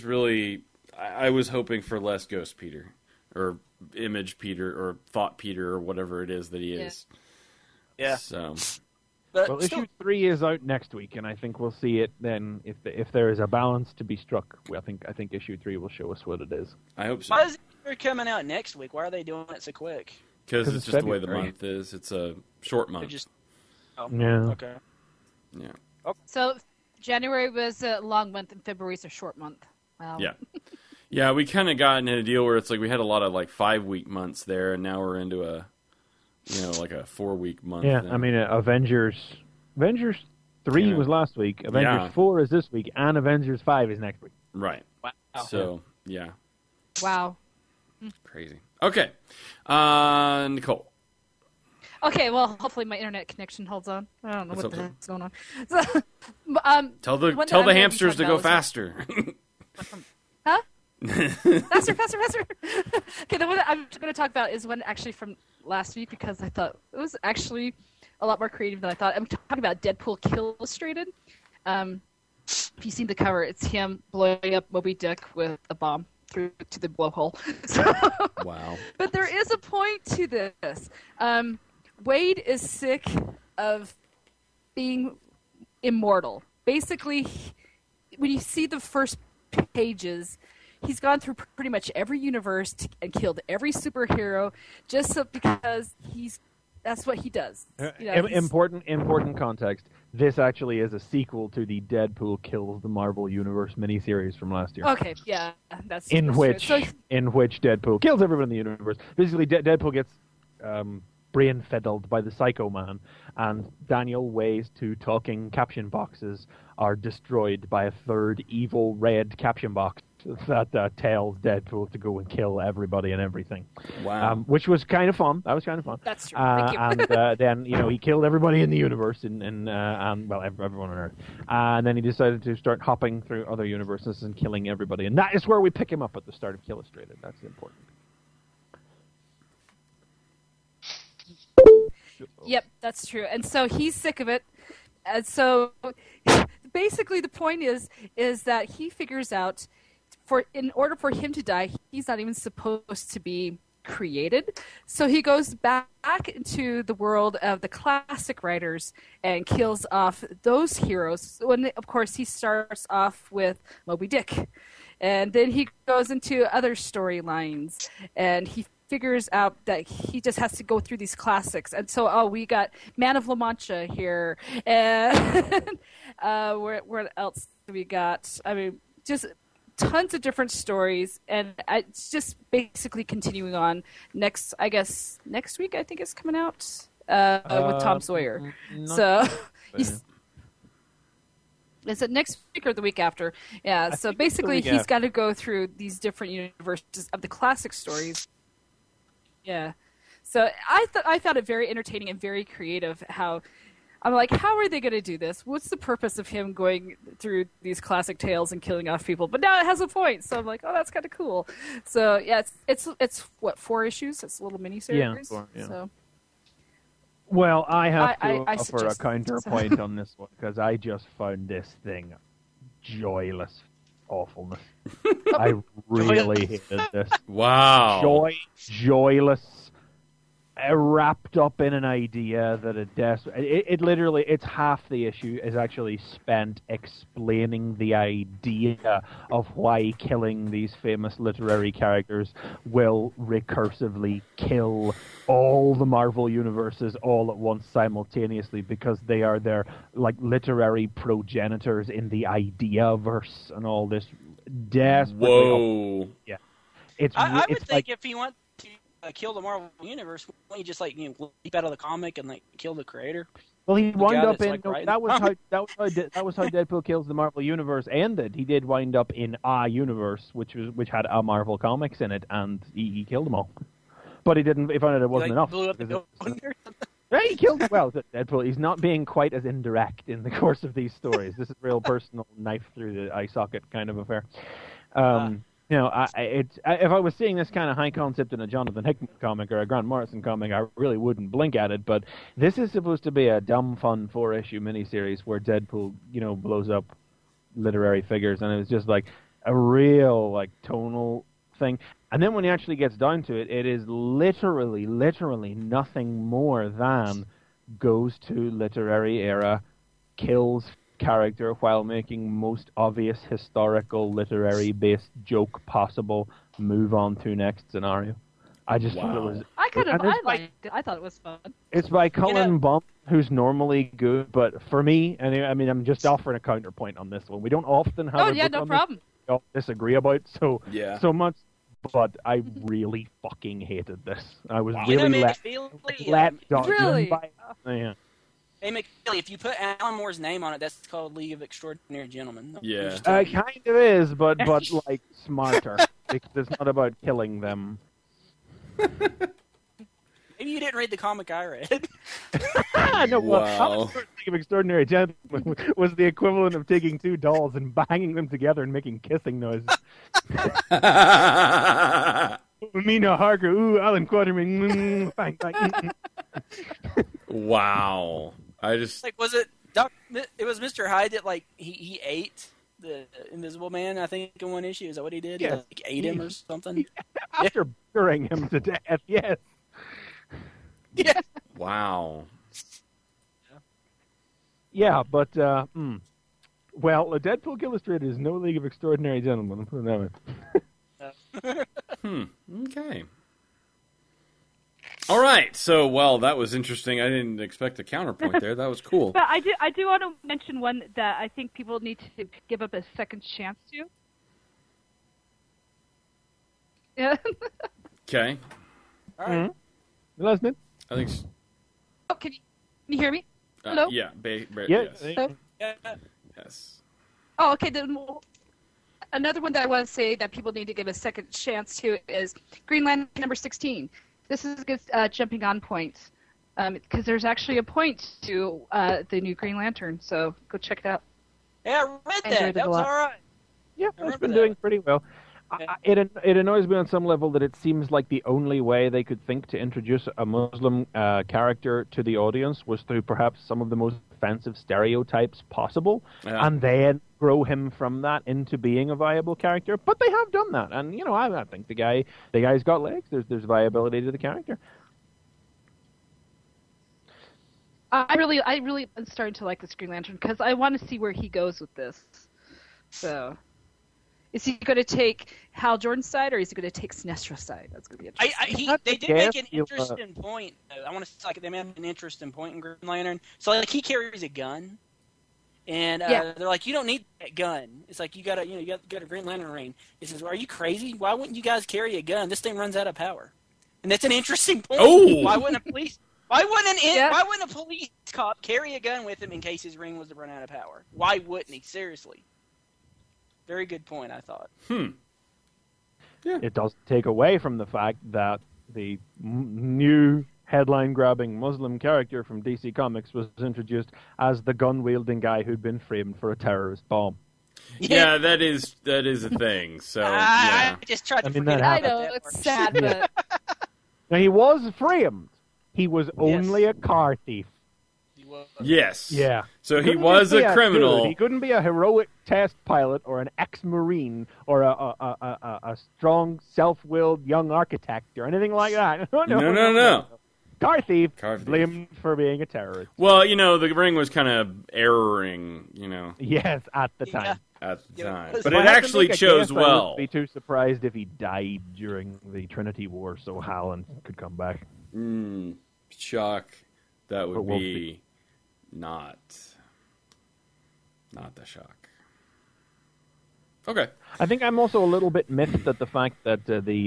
hoping for less Ghost Peter or Image Peter or Thought Peter or whatever it is that he is. Yeah. So. But Well, still, issue 3 is out next week, and I think we'll see it then. If there is a balance to be struck, I think issue 3 will show us what it is. I hope so. why is it coming out next week? Why are they doing it so quick? Because it's just the way the February. month is. It's a short month. Yeah. Okay. Yeah. So January was a long month and February's a short month. Wow. Yeah. Yeah, we kind of got in a deal where it's like we had a lot of 5-week months there, and now we're into a 4-week month. Yeah, now. I mean, Avengers 3 was last week, Avengers 4 is this week, and Avengers 5 is next week. Right. Wow. So, yeah. Wow. Crazy. Okay. Nicole. Okay, well, hopefully my internet connection holds on. I don't know Let's what the hope heck's going on. So, Tell one the that I'm gonna be hamsters to talking go about was- faster. Huh? Faster. Okay, the one that I'm going to talk about is one actually from last week, because I thought it was actually a lot more creative than I thought. I'm talking about Deadpool Illustrated. If you've seen the cover, it's him blowing up Moby Dick with a bomb through to the blowhole. Wow. But there is a point to this. Wade is sick of being immortal. Basically, when you see the first pages, he's gone through pretty much every universe and killed every superhero just because that's what he does. Important context. This actually is a sequel to the Deadpool Kills the Marvel Universe miniseries from last year. Okay, yeah, that's In true. which So, Deadpool kills everyone in the universe. Basically, Deadpool gets brain fiddled by the Psycho Man, and Daniel Way's 2 talking caption boxes are destroyed by a third evil red caption box that tells Deadpool to go and kill everybody and everything. Wow. Which was kind of fun. That was kind of fun. That's true. Thank you. And then he killed everybody in the universe and everyone on Earth. And then he decided to start hopping through other universes and killing everybody. And that is where we pick him up at the start of Illustrated. That's important. Yep, that's true. And so he's sick of it. And so basically the point is that he figures out in order for him to die, he's not even supposed to be created. So he goes back into the world of the classic writers and kills off those heroes. When, of course, he starts off with Moby Dick. And then he goes into other storylines, and he figures out that he just has to go through these classics. And so, we got Man of La Mancha here. And what else do we got? I mean, just tons of different stories, and it's just basically continuing on. Next week, I think it's coming out with Tom Sawyer. So, is it next week or the week after? Yeah. So basically, he's got to go through these different universes of the classic stories. Yeah. So I found it very entertaining and very creative. How I'm like, how are they going to do this? What's the purpose of him going through these classic tales and killing off people? But now it has a point, so I'm like, oh, that's kind of cool. So yeah, it's what, 4 issues? It's a little miniseries. Yeah, 4, yeah. So. Well, I have to I offer a counterpoint on this one, because I just found this thing joyless awfulness. I really hated this. Wow. Joyless. Wrapped up in an idea that it literally, it's half the issue is actually spent explaining the idea of why killing these famous literary characters will recursively kill all the Marvel universes all at once simultaneously, because they are their like literary progenitors in the idea-verse and all this desperately. Whoa. Yeah. I would it's think like, if he wants to kill the Marvel Universe, why don't you just leap out of the comic and kill the creator? well, he wound up in that was how Deadpool Kills the Marvel Universe ended. He did wind up in a universe which had a Marvel comics in it, and he killed them all. But he didn't. He found out it wasn't enough. Blew up the building or something. Yeah, he killed. Well, Deadpool. He's not being quite as indirect in the course of these stories. This is real personal knife through the eye socket kind of affair. If I was seeing this kind of high concept in a Jonathan Hickman comic or a Grant Morrison comic, I really wouldn't blink at it. But this is supposed to be a dumb, fun 4-issue miniseries where Deadpool, blows up literary figures, and it was just like a real tonal thing. And then when he actually gets down to it, it is literally nothing more than goes to literary era, kills character while making most obvious historical literary based joke possible, move on to next scenario. I just thought it was I liked it. I thought it was fun. It's by Cullen Bunn, who's normally good, but for me, and I mean, I'm just offering a counterpoint on this one. We don't often have no problem. We all disagree about so much, but I really fucking hated this. I was really let down. Really? Yeah. Hey, McFeely, if you put Alan Moore's name on it, that's called League of Extraordinary Gentlemen. Yeah. It kind of is, but smarter, because it's not about killing them. Maybe you didn't read the comic I read. No, wow. Alan Moore's League of Extraordinary Gentlemen was the equivalent of taking 2 dolls and banging them together and making kissing noises. Mina Harker, ooh, Alan Quatermain, bang, bang. Wow. I just was it it was Mr. Hyde that he ate the Invisible Man, I think, in one issue. Is that what he did? Yes. He ate him or something? After burying him to death, yes. Yeah. wow. Yeah, but well, Deadpool Illustrated is no League of Extraordinary Gentlemen. I'll put it that way. Okay. All right. So, that was interesting. I didn't expect a counterpoint there. That was cool. But I do want to mention one that I think people need to give up a second chance to. Yeah. Okay. All right. You listening? I think. Oh, can you hear me? Hello? Yeah. Yes. Hello? Yes. Oh, okay. Then another one that I want to say that people need to give a second chance to is Green Lantern number 16. This is a good jumping on point, because there's actually a point to the new Green Lantern, so go check it out. Yeah, I read that. That was all right. Yeah, it's been doing pretty well. It annoys me on some level that it seems like the only way they could think to introduce a Muslim character to the audience was through perhaps some of the most offensive stereotypes possible, and then grow him from that into being a viable character. But they have done that, and I think the guy's got legs. There's viability to the character. I really am starting to like this Green Lantern because I want to see where he goes with this. So, is he going to take Hal Jordan's side, or is he going to take Sinestro's side? That's going to be interesting. They did make an interesting point. I want to say they made an interesting point in Green Lantern. So he carries a gun, and they're like, you don't need that gun. It's like you got a Green Lantern ring. He says, well, are you crazy? Why wouldn't you guys carry a gun? This thing runs out of power, and that's an interesting point. Oh, why wouldn't a police? Why wouldn't a police cop carry a gun with him in case his ring was to run out of power? Why wouldn't he? Seriously. Very good point, I thought. Yeah. It doesn't take away from the fact that the new headline-grabbing Muslim character from DC Comics was introduced as the gun-wielding guy who'd been framed for a terrorist bomb. Yeah, that is a thing. So I just tried to forget I know, it's sad, but... Now, he was framed. He was only a car thief. Yes. Yeah. So he was a criminal. He couldn't be a heroic test pilot or an ex-marine or a strong, self-willed young architect or anything like that. No. Car thief, blamed for being a terrorist. Well, the ring was kind of erroring, Yes, at the time. Yeah. At the time. But it actually chose well. I wouldn't be too surprised if he died during the Trinity War so Hal could come back. Shock. That would be not the shock. Okay. I think I'm also a little bit miffed at the fact that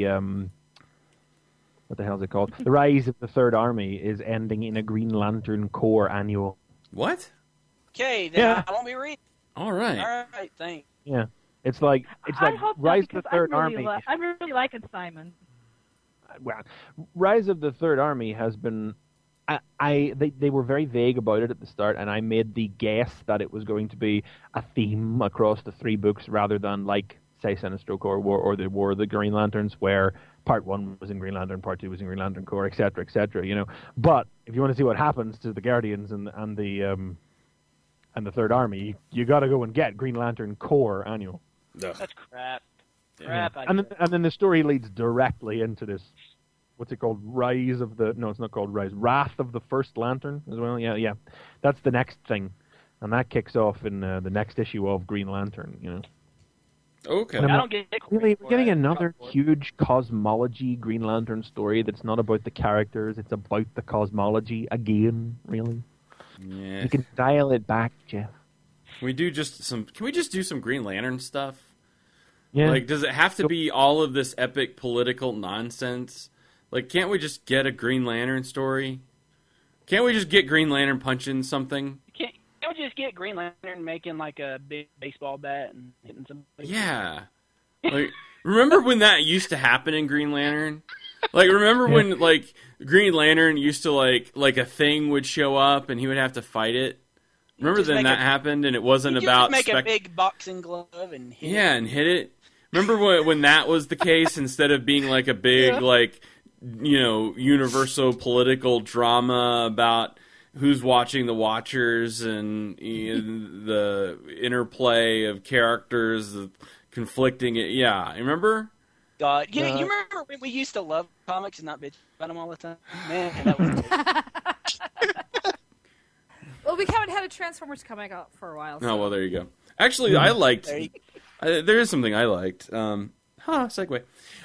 what the hell is it called? The Rise of the Third Army is ending in a Green Lantern Corps annual. What? Okay, then I won't be reading. All right. All right, thanks. Yeah. It's like Rise of the Third Army. I'm really liking Simon. Well, Rise of the Third Army has been... They were very vague about it at the start, and I made the guess that it was going to be a theme across the 3 books rather than, say, Sinestro Corps or the War of the Green Lanterns, where part 1 was in Green Lantern, part 2 was in Green Lantern Corps, etc., etc. But if you want to see what happens to the Guardians and the Third Army, you got to go and get Green Lantern Corps annual. Ugh. That's crap. Yeah. And then the story leads directly into this. What's it called? Rise of the... No, it's not called Rise. Wrath of the First Lantern as well. Yeah. That's the next thing. And that kicks off in the next issue of Green Lantern, Okay. I don't get it. Really, we're getting another huge cosmology Green Lantern story that's not about the characters. It's about the cosmology again, really. Yeah. You can dial it back, Jeff. Can we just do some Green Lantern stuff? Yeah. Does it have to be all of this epic political nonsense? Can't we just get a Green Lantern story? Can't we just get Green Lantern punching something? Can't we just get Green Lantern making a big baseball bat and hitting somebody? Yeah. Remember when that used to happen in Green Lantern? Remember when Green Lantern used to a thing would show up and he would have to fight it? Remember then that happened and it wasn't about make a big boxing glove and hit it. Yeah, and hit it. Remember when that was the case instead of being a big universal political drama about who's watching the Watchers and the interplay of characters, the conflicting. Yeah, remember? God, you remember when we used to love comics and not bitch about them all the time? Man, that was Well, we haven't had a Transformers coming out for a while. So. Oh, well, there you go. Actually, I liked... there is something I liked. Segue.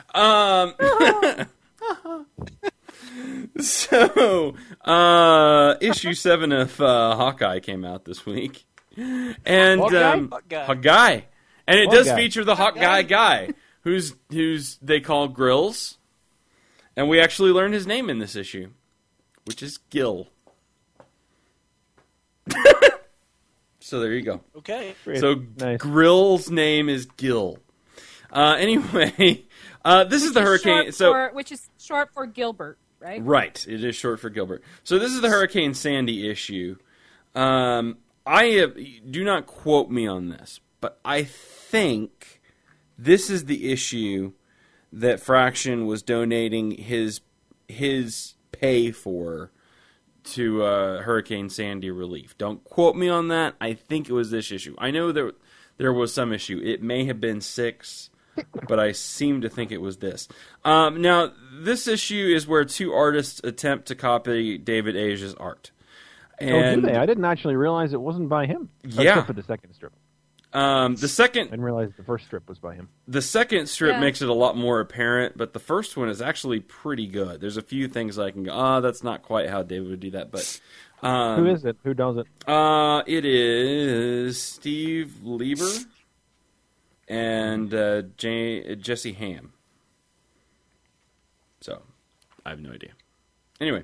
So, issue 7 of Hawkeye came out this week. And, Hawkeye. And it does feature the Hawkeye guy, who's they call Grills. And we actually learned his name in this issue, which is Gil. So there you go. Okay. So nice. Grill's name is Gil. Anyway, this is the Hurricane. Which is short for Gilbert, right? Right. It is short for Gilbert. So this is the Hurricane Sandy issue. Do not quote me on this, but I think this is the issue that Fraction was donating his pay for to Hurricane Sandy relief. Don't quote me on that. I think it was this issue. I know there was some issue. It may have been 6, but I seem to think it was this. Now, this issue is where 2 artists attempt to copy David Asia's art. And, do they? I didn't actually realize it wasn't by him. Yeah. Except for the second strip. I the second didn't realize the first strip was by him. The second strip Yeah. makes it a lot more apparent, but the first one is actually pretty good. There's a few things I can go, that's not quite how David would do that, but... Who is it? Who does it? It is Steve Lieber and Jesse Ham. So, I have no idea. Anyway,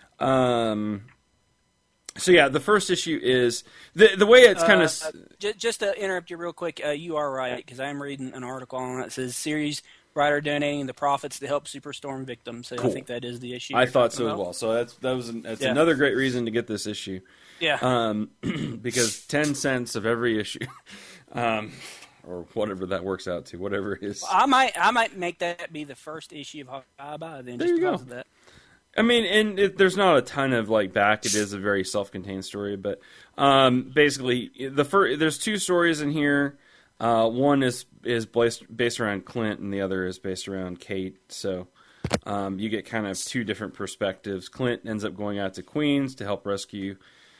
so yeah, the first issue is the way it's kind of. Just to interrupt you real quick, you are right, because I am reading an article on it that says series writer donating the profits to help Superstorm victims. So Cool. I think that is the issue. I you're thought talking so as about. well. So that's Yeah. another great reason to get this issue. Yeah. Because 10 cents of every issue, or whatever that works out to, whatever it is. I might make that be the first issue of Hawkeye by then, There just you go. because of that. I mean, and there's not a ton of back. It is a very self-contained story, but basically, there's 2 stories in here. One is based around Clint, and the other is based around Kate. So you get kind of 2 different perspectives. Clint ends up going out to Queens to help rescue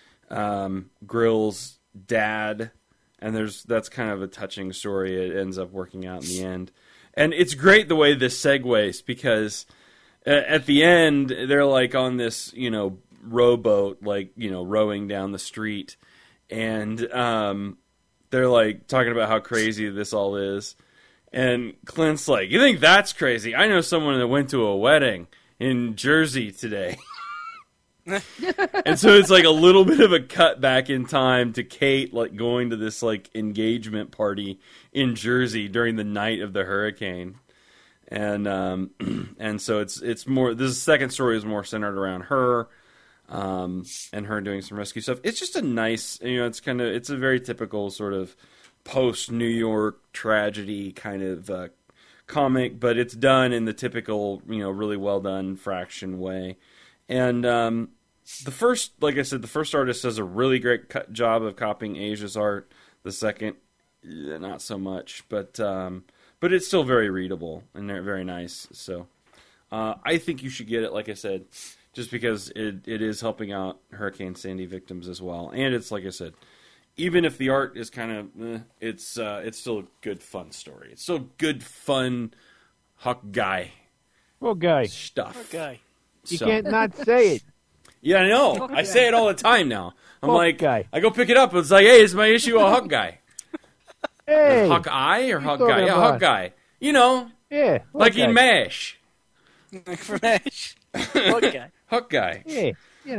Grill's dad, and that's kind of a touching story. It ends up working out in the end, and it's great the way this segues, because at the end they're on this rowboat, rowing down the street, and they're talking about how crazy this all is, and Clint's like, "You think that's crazy? I know someone that went to a wedding in Jersey today." And so it's a little bit of a cut back in time to Kate going to this engagement party in Jersey during the night of the hurricane, and so it's more, this second story is more centered around her, and her doing some rescue stuff. It's just a nice, it's a very typical sort of post New York tragedy kind of comic, but it's done in the typical really well done Fraction way. And the first artist does a really great job of copying Asia's art. The second, not so much, but it's still very readable and very nice. So I think you should get it, like I said, just because it is helping out Hurricane Sandy victims as well. And it's, like I said, even if the art is kind of, it's still a good, fun story. It's still good, fun Hawkeye stuff. Okay. You So- can't not say it. Yeah, I know. I say it all the time now. I'm Hawkeye. I go pick it up. It's hey, it's my issue of Hawkeye. Hey, Hawkeye or you Hawkeye? talking Yeah, about? Hawkeye. yeah, Like in Hawkeye. MASH. Fresh. Okay. Hawkeye. Yeah,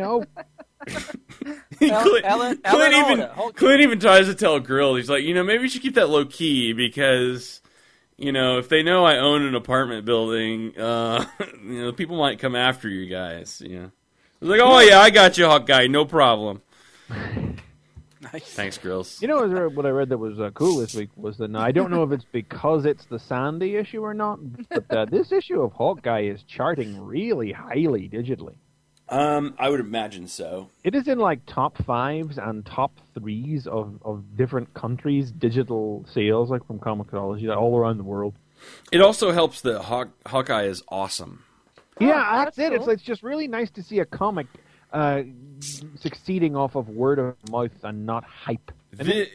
Clint even tries to tell Grill, he's like, maybe you should keep that low key, because, if they know I own an apartment building, people might come after you guys. He's like, oh yeah, I got you, Hawkeye, no problem. Nice. Thanks, Grills. What I read that was cool this week was that, now I don't know if it's because it's the Sandy issue or not, but this issue of Hawkeye is charting really highly digitally. I would imagine so. It is in top 5s and top 3s of different countries' digital sales, from Comixology, all around the world. It also helps that Hawkeye is awesome. Yeah, that's that's it. cool. It's just really nice to see a comic succeeding off of word of mouth and not hype. It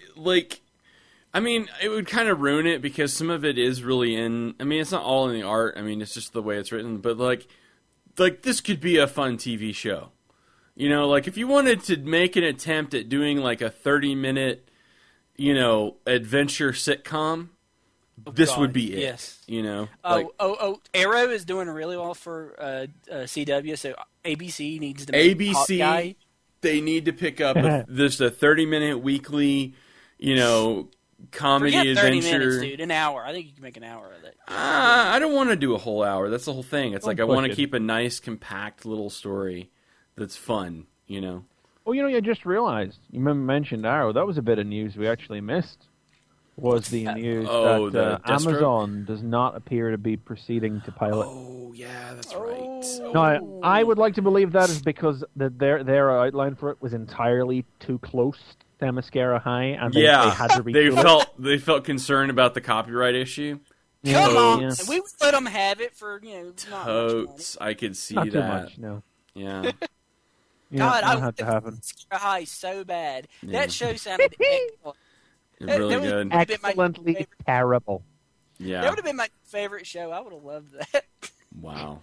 would kind of ruin it, because some of it is really it's not all in the art. It's just the way it's written. But this could be a fun TV show. If you wanted to make an attempt at doing a 30-minute, adventure sitcom, this God, would be it. yes. Arrow is doing really well for CW, so ABC needs to make Hawkeye. They need to pick up just a 30-minute weekly, comedy Forget 30 adventure. minutes, dude. An hour. I think you can make an hour of it. I don't want to do a whole hour. That's the whole thing. It's Don't I want to push it. keep a nice, compact little story that's fun, Well, I just realized, you mentioned Arrow. That was a bit of news we actually missed. was the news Oh, that the Deathstroke? Amazon does not appear to be proceeding to pilot. Oh, yeah, that's right. Now, I would like to believe that is because their outline for it was entirely too close to Themyscira High, and they had to retool it. They felt concerned about the copyright issue. Come on, Yeah. we would let them have it for not much money. Totes, I could see Not that. too much, no. Yeah. Yeah, God, that I had to happen. Themyscira High so bad. Yeah. That show sounded excellent. Really That was- good. That would've been my Excellently favorite. terrible. That Yeah. would have been my favorite show. I would have loved that. Wow.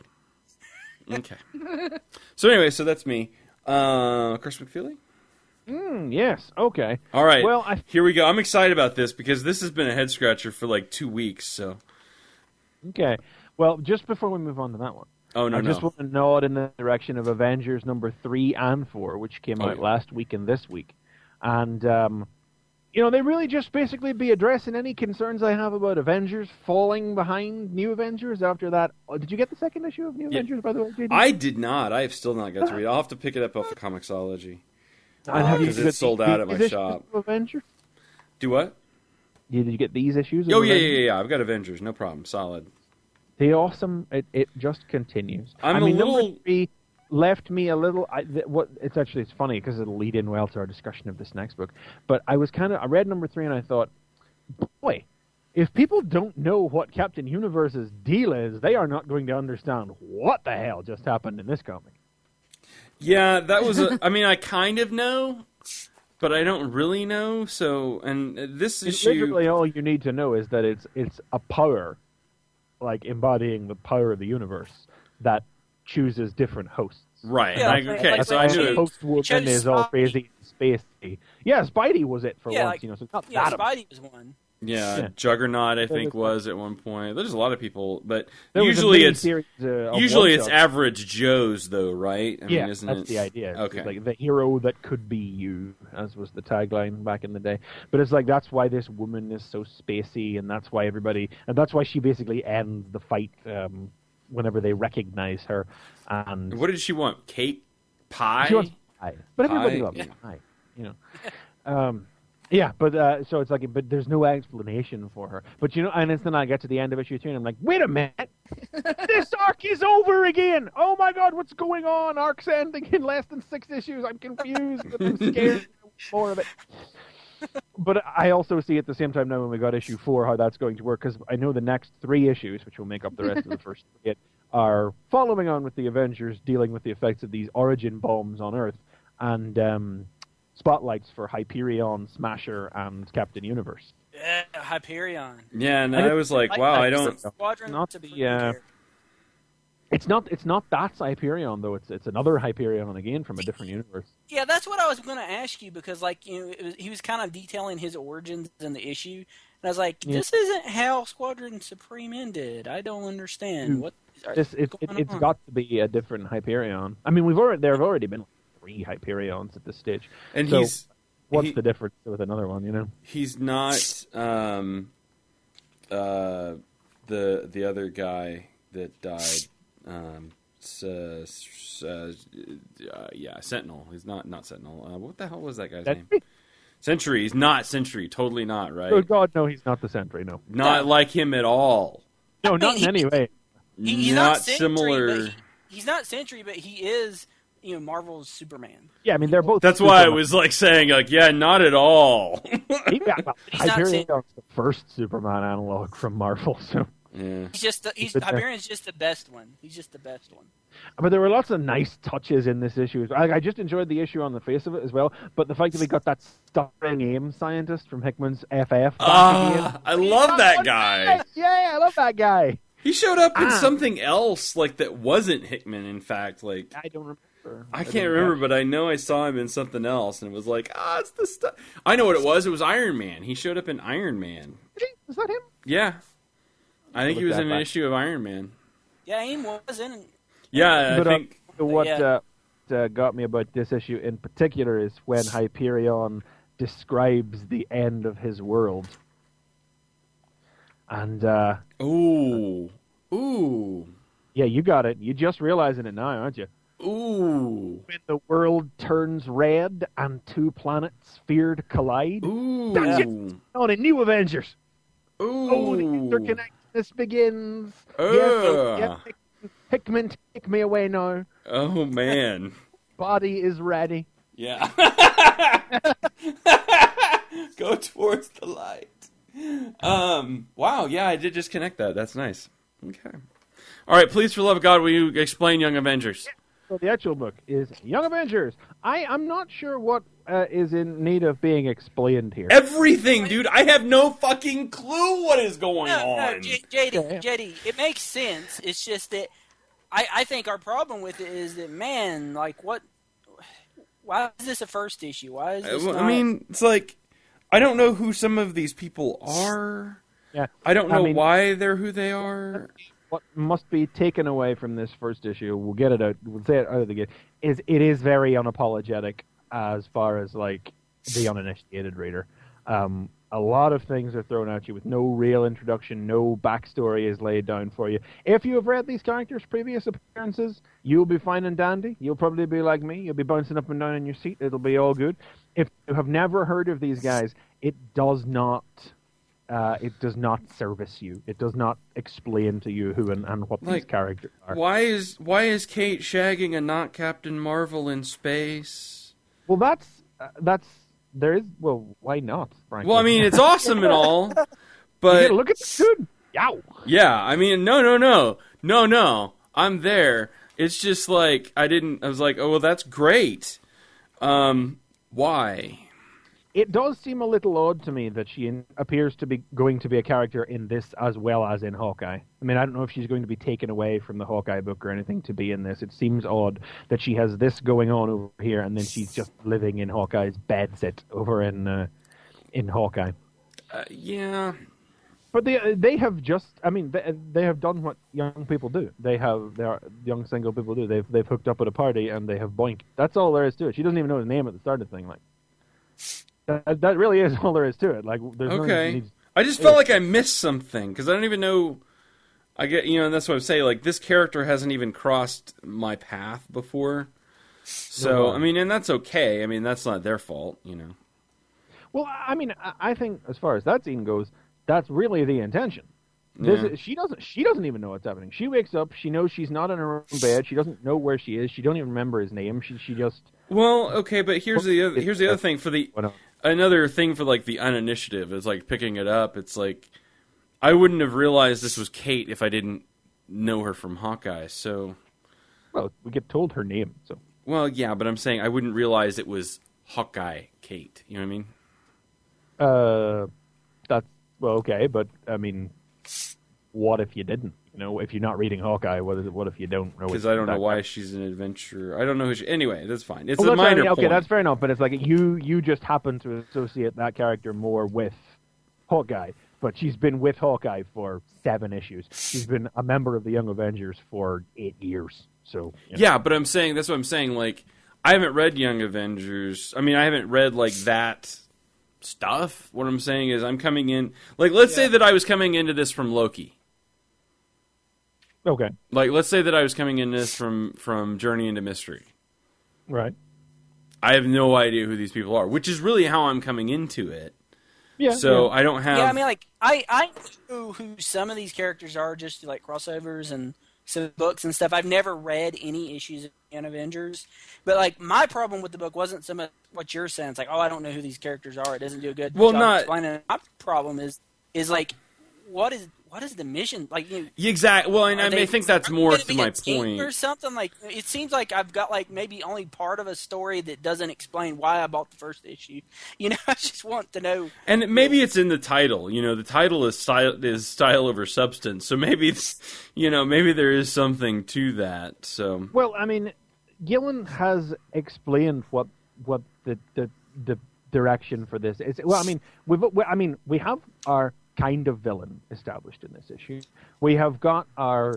Okay. So anyway, so that's me. Chris McFeely? Yes, okay. All right. Well, here we go. I'm excited about this because this has been a head scratcher for like 2 weeks. So. Okay. Well, just before we move on to that one, Oh no, I just want to nod in the direction of Avengers number 3 and 4, which came out last week and this week. And, they really just basically be addressing any concerns I have about Avengers falling behind New Avengers after that. Oh, did you get the second issue of New Avengers, by the way, JD? I did not. I have still not got to read it. I'll have to pick it up off of Comixology. And have you Because got it's sold out at my these shop. issues of Avengers? Do what? Did you get these issues? Of Oh, Avengers? yeah. I've got Avengers. No problem. Solid. The awesome, it just continues. I'm I mean, a little- number 3 left me a little. It's funny because it'll lead in well to our discussion of this next book. But I read number 3 and I thought, boy, if people don't know what Captain Universe's deal is, they are not going to understand what the hell just happened in this comic. Yeah, that was I mean, I kind of know, but I don't really know. So, and this issue. Literally, all you need to know is that it's a power, like embodying the power of the universe, that chooses different hosts. Right. Yeah, Okay, like so I the knew it. host woman chose is all Spidey. crazy and spacey. Yeah, Spidey was it for Yeah, once, like- so it's not Yeah, that. Spidey was one. Yeah, Yeah. Juggernaut, I think, was- was at one point. There's a lot of people, but There was a usually it's mini-series, of usually it's one-shots. average Joes, though, right? I Yeah, mean, isn't that's it? the idea. It's Okay. like the hero that could be you, as was the tagline back in the day. But it's like that's why this woman is so spacey, and that's why she basically ends the fight whenever they recognize her. And What did she want? Cake? Pie? she wants pie, but everybody Pie? loves Yeah. pie, you know. Yeah, but so it's like, but there's no explanation for her. But and then I get to the end of issue 3, and I'm like, wait a minute, this arc is over again. Oh my God, what's going on? Arc's ending in less than 6 issues. I'm confused. I'm scared. More of it. But I also see at the same time now when we got issue 4 how that's going to work, because I know the next 3 issues, which will make up the rest of the first 3, are following on with the Avengers dealing with the effects of these origin bombs on Earth, and spotlights for Hyperion, Smasher, and Captain Universe. Yeah, Hyperion. Yeah, and I was like, wow, I don't. Squadron Not Supreme the, character. It's not that Hyperion though. It's another Hyperion again from a different universe. Yeah, that's what I was going to ask you because, he was kind of detailing his origins in the issue, and I was like, "This isn't how Squadron Supreme ended. I don't understand what." It's going on? got to be a different Hyperion. I mean, there have already been 3 Hyperions at this stage. And So he's what's the difference with another one? You know, he's not the other guy that died. Sentinel. He's not Sentinel. What the hell was that guy's name? Sentry. He's not Sentry. Totally not, right? Oh God, no, he's not the Sentry. No, Not like him at all. no, not in any way. He's not Sentry, similar. but he's not Sentry, but he is, Marvel's Superman. Yeah, I mean they're both. That's why I Superman. was like saying, like, yeah, not at all. He's not Sentry. the first Superman analog from Marvel. So, Yeah. Hyperion's just the best one. He's just the best one. but there were lots of nice touches in this issue. I just enjoyed the issue on the face of it as well. But the fact that we got that stuttering aim scientist from Hickman's FF. back again. I love that guy. Yeah, I love that guy. He showed up in something else, like that wasn't Hickman. In fact, like I don't remember. I can't remember, but I know I saw him in something else, and it was like, it's the stuff. I know what it was. It was Iron Man. He showed up in Iron Man. Is that him? Yeah, I think he Look was that in an back. issue of Iron Man. Yeah, Aim was in. Yeah, I But, think. What Yeah. got me about this issue in particular is when Hyperion describes the end of his world. And, Ooh. yeah, you got it. You're just realizing it now, aren't you? Ooh. When the world turns red and two planets fear to collide. Ooh. That's it. On a New Avengers. Ooh. Oh, the interconnectedness begins. Yes, Hickman, take me away now. Oh, man. Body is ready. Yeah. Go towards the light. Wow, yeah, I did just connect that. That's nice. Okay. All right, please, for the love of God, will you explain Young Avengers? So the actual book is Young Avengers. I'm not sure what is in need of being explained here. Everything, dude. I have no fucking clue what is going on. No, JD, it makes sense. It's just that I think our problem with it is that, man, like, what? Why is this a first issue? Why is this? I mean, it's like I don't know who some of these people are. Yeah, I don't know why they're who they are. What must be taken away from this first issue, we'll get it out, we'll say it out of the gate, is it is very unapologetic as far as, like, the uninitiated reader. A lot of things are thrown at you with no real introduction, no backstory is laid down for you. If you have read these characters' previous appearances, you'll be fine and dandy. You'll probably be like me. You'll be bouncing up and down in your seat. It'll be all good. If you have never heard of these guys, it does not service you. It does not explain to you who and what these characters are. Why is Kate shagging a not Captain Marvel in space? Well, why not, frankly? Well, I mean, it's awesome and all, but look at the dude. Yow. Yeah, I mean, no. I'm there. It's just like I was like, oh well, that's great. Why? It does seem a little odd to me that she appears to be going to be a character in this as well as in Hawkeye. I mean, I don't know if she's going to be taken away from the Hawkeye book or anything to be in this. It seems odd that she has this going on over here and then she's just living in Hawkeye's bedsit over in Hawkeye. Yeah. But they have just, I mean, they have done what young people do. Young single people do. They've hooked up at a party and they have boinked. That's all there is to it. She doesn't even know the name at the start of the thing, like. That really is all there is to it. Like, there's okay. I just felt like I missed something because I don't even know. I get, and that's what I'm saying. Like, this character hasn't even crossed my path before. So, I mean, and that's okay. I mean, that's not their fault, Well, I mean, I think as far as that scene goes, that's really the intention. She doesn't even know what's happening. She wakes up. She knows she's not in her own bed. She doesn't know where she is. She don't even remember his name. She just. Well, okay, but here's the other thing for the. Another thing for, like, the uninitiative is, like, picking it up. It's like, I wouldn't have realized this was Kate if I didn't know her from Hawkeye, so... Well, we get told her name, so... Well, yeah, but I'm saying I wouldn't realize it was Hawkeye Kate, you know what I mean? That's... Well, okay, but, I mean, what if you didn't? If you're not reading Hawkeye, what if you don't know? Because I don't know why she's an adventurer. I don't know who she... Anyway, that's fine. It's a minor point. Okay, that's fair enough, but it's like you just happen to associate that character more with Hawkeye, but she's been with Hawkeye for 7 issues. She's been a member of the Young Avengers for 8 years. So yeah, but that's what I'm saying. Like, I haven't read Young Avengers. I mean, I haven't read, like, that stuff. What I'm saying is I'm coming in... Like, let's say that I was coming into this from Loki. Okay. Like, let's say that I was coming in this from Journey into Mystery. Right. I have no idea who these people are, which is really how I'm coming into it. Yeah. So I don't have... Yeah, I mean, like, I know who some of these characters are, just, like, crossovers and some books and stuff. I've never read any issues of Avengers. But, like, my problem with the book wasn't some of what you're saying. It's like, oh, I don't know who these characters are. It doesn't do a good job explaining it. My problem is like, what is the mission? Like, exactly. Well, and I think that's more to my point. Or something like it seems like I've got like maybe only part of a story that doesn't explain why I bought the first issue. I just want to know. And maybe it's in the title. The title is style over substance. So maybe maybe there is something to that. So well, I mean, Gillen has explained what the direction for this is. Well, I mean, we have our kind of villain established in this issue. We have got our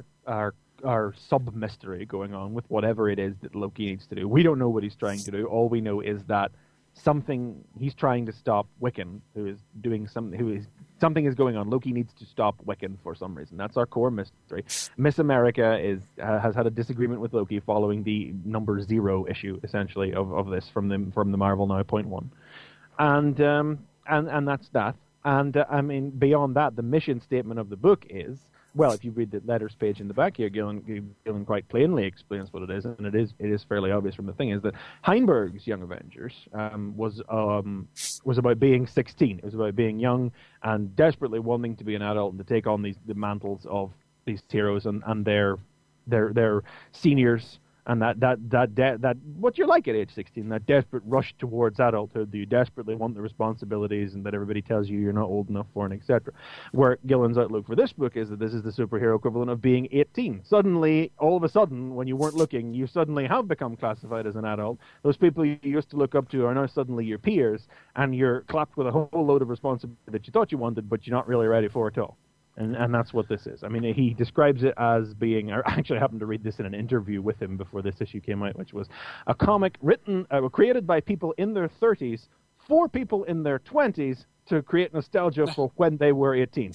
sub-mystery going on with whatever it is that Loki needs to do. We don't know what he's trying to do. All we know is that he's trying to stop Wiccan, something is going on. Loki needs to stop Wiccan for some reason. That's our core mystery. Miss America has had a disagreement with Loki following the number 0 issue, essentially, of this from the Marvel Now .1. And that's that. And I mean, beyond that, the mission statement of the book is, well, if you read the letters page in the back here, Gillen quite plainly explains what it is, and it is fairly obvious from the thing, is that Heinberg's Young Avengers was about being 16. It was about being young and desperately wanting to be an adult and to take on the mantles of these heroes and their seniors. And that what you're like at age 16, that desperate rush towards adulthood, that you desperately want the responsibilities and that everybody tells you you're not old enough for, and etc. Where Gillen's outlook for this book is that this is the superhero equivalent of being 18. Suddenly, all of a sudden, when you weren't looking, you suddenly have become classified as an adult. Those people you used to look up to are now suddenly your peers, and you're clapped with a whole load of responsibility that you thought you wanted, but you're not really ready for at all. And that's what this is. I mean, he describes it as being... I actually happened to read this in an interview with him before this issue came out, which was a comic created by people in their 30s for people in their 20s to create nostalgia for when they were 18.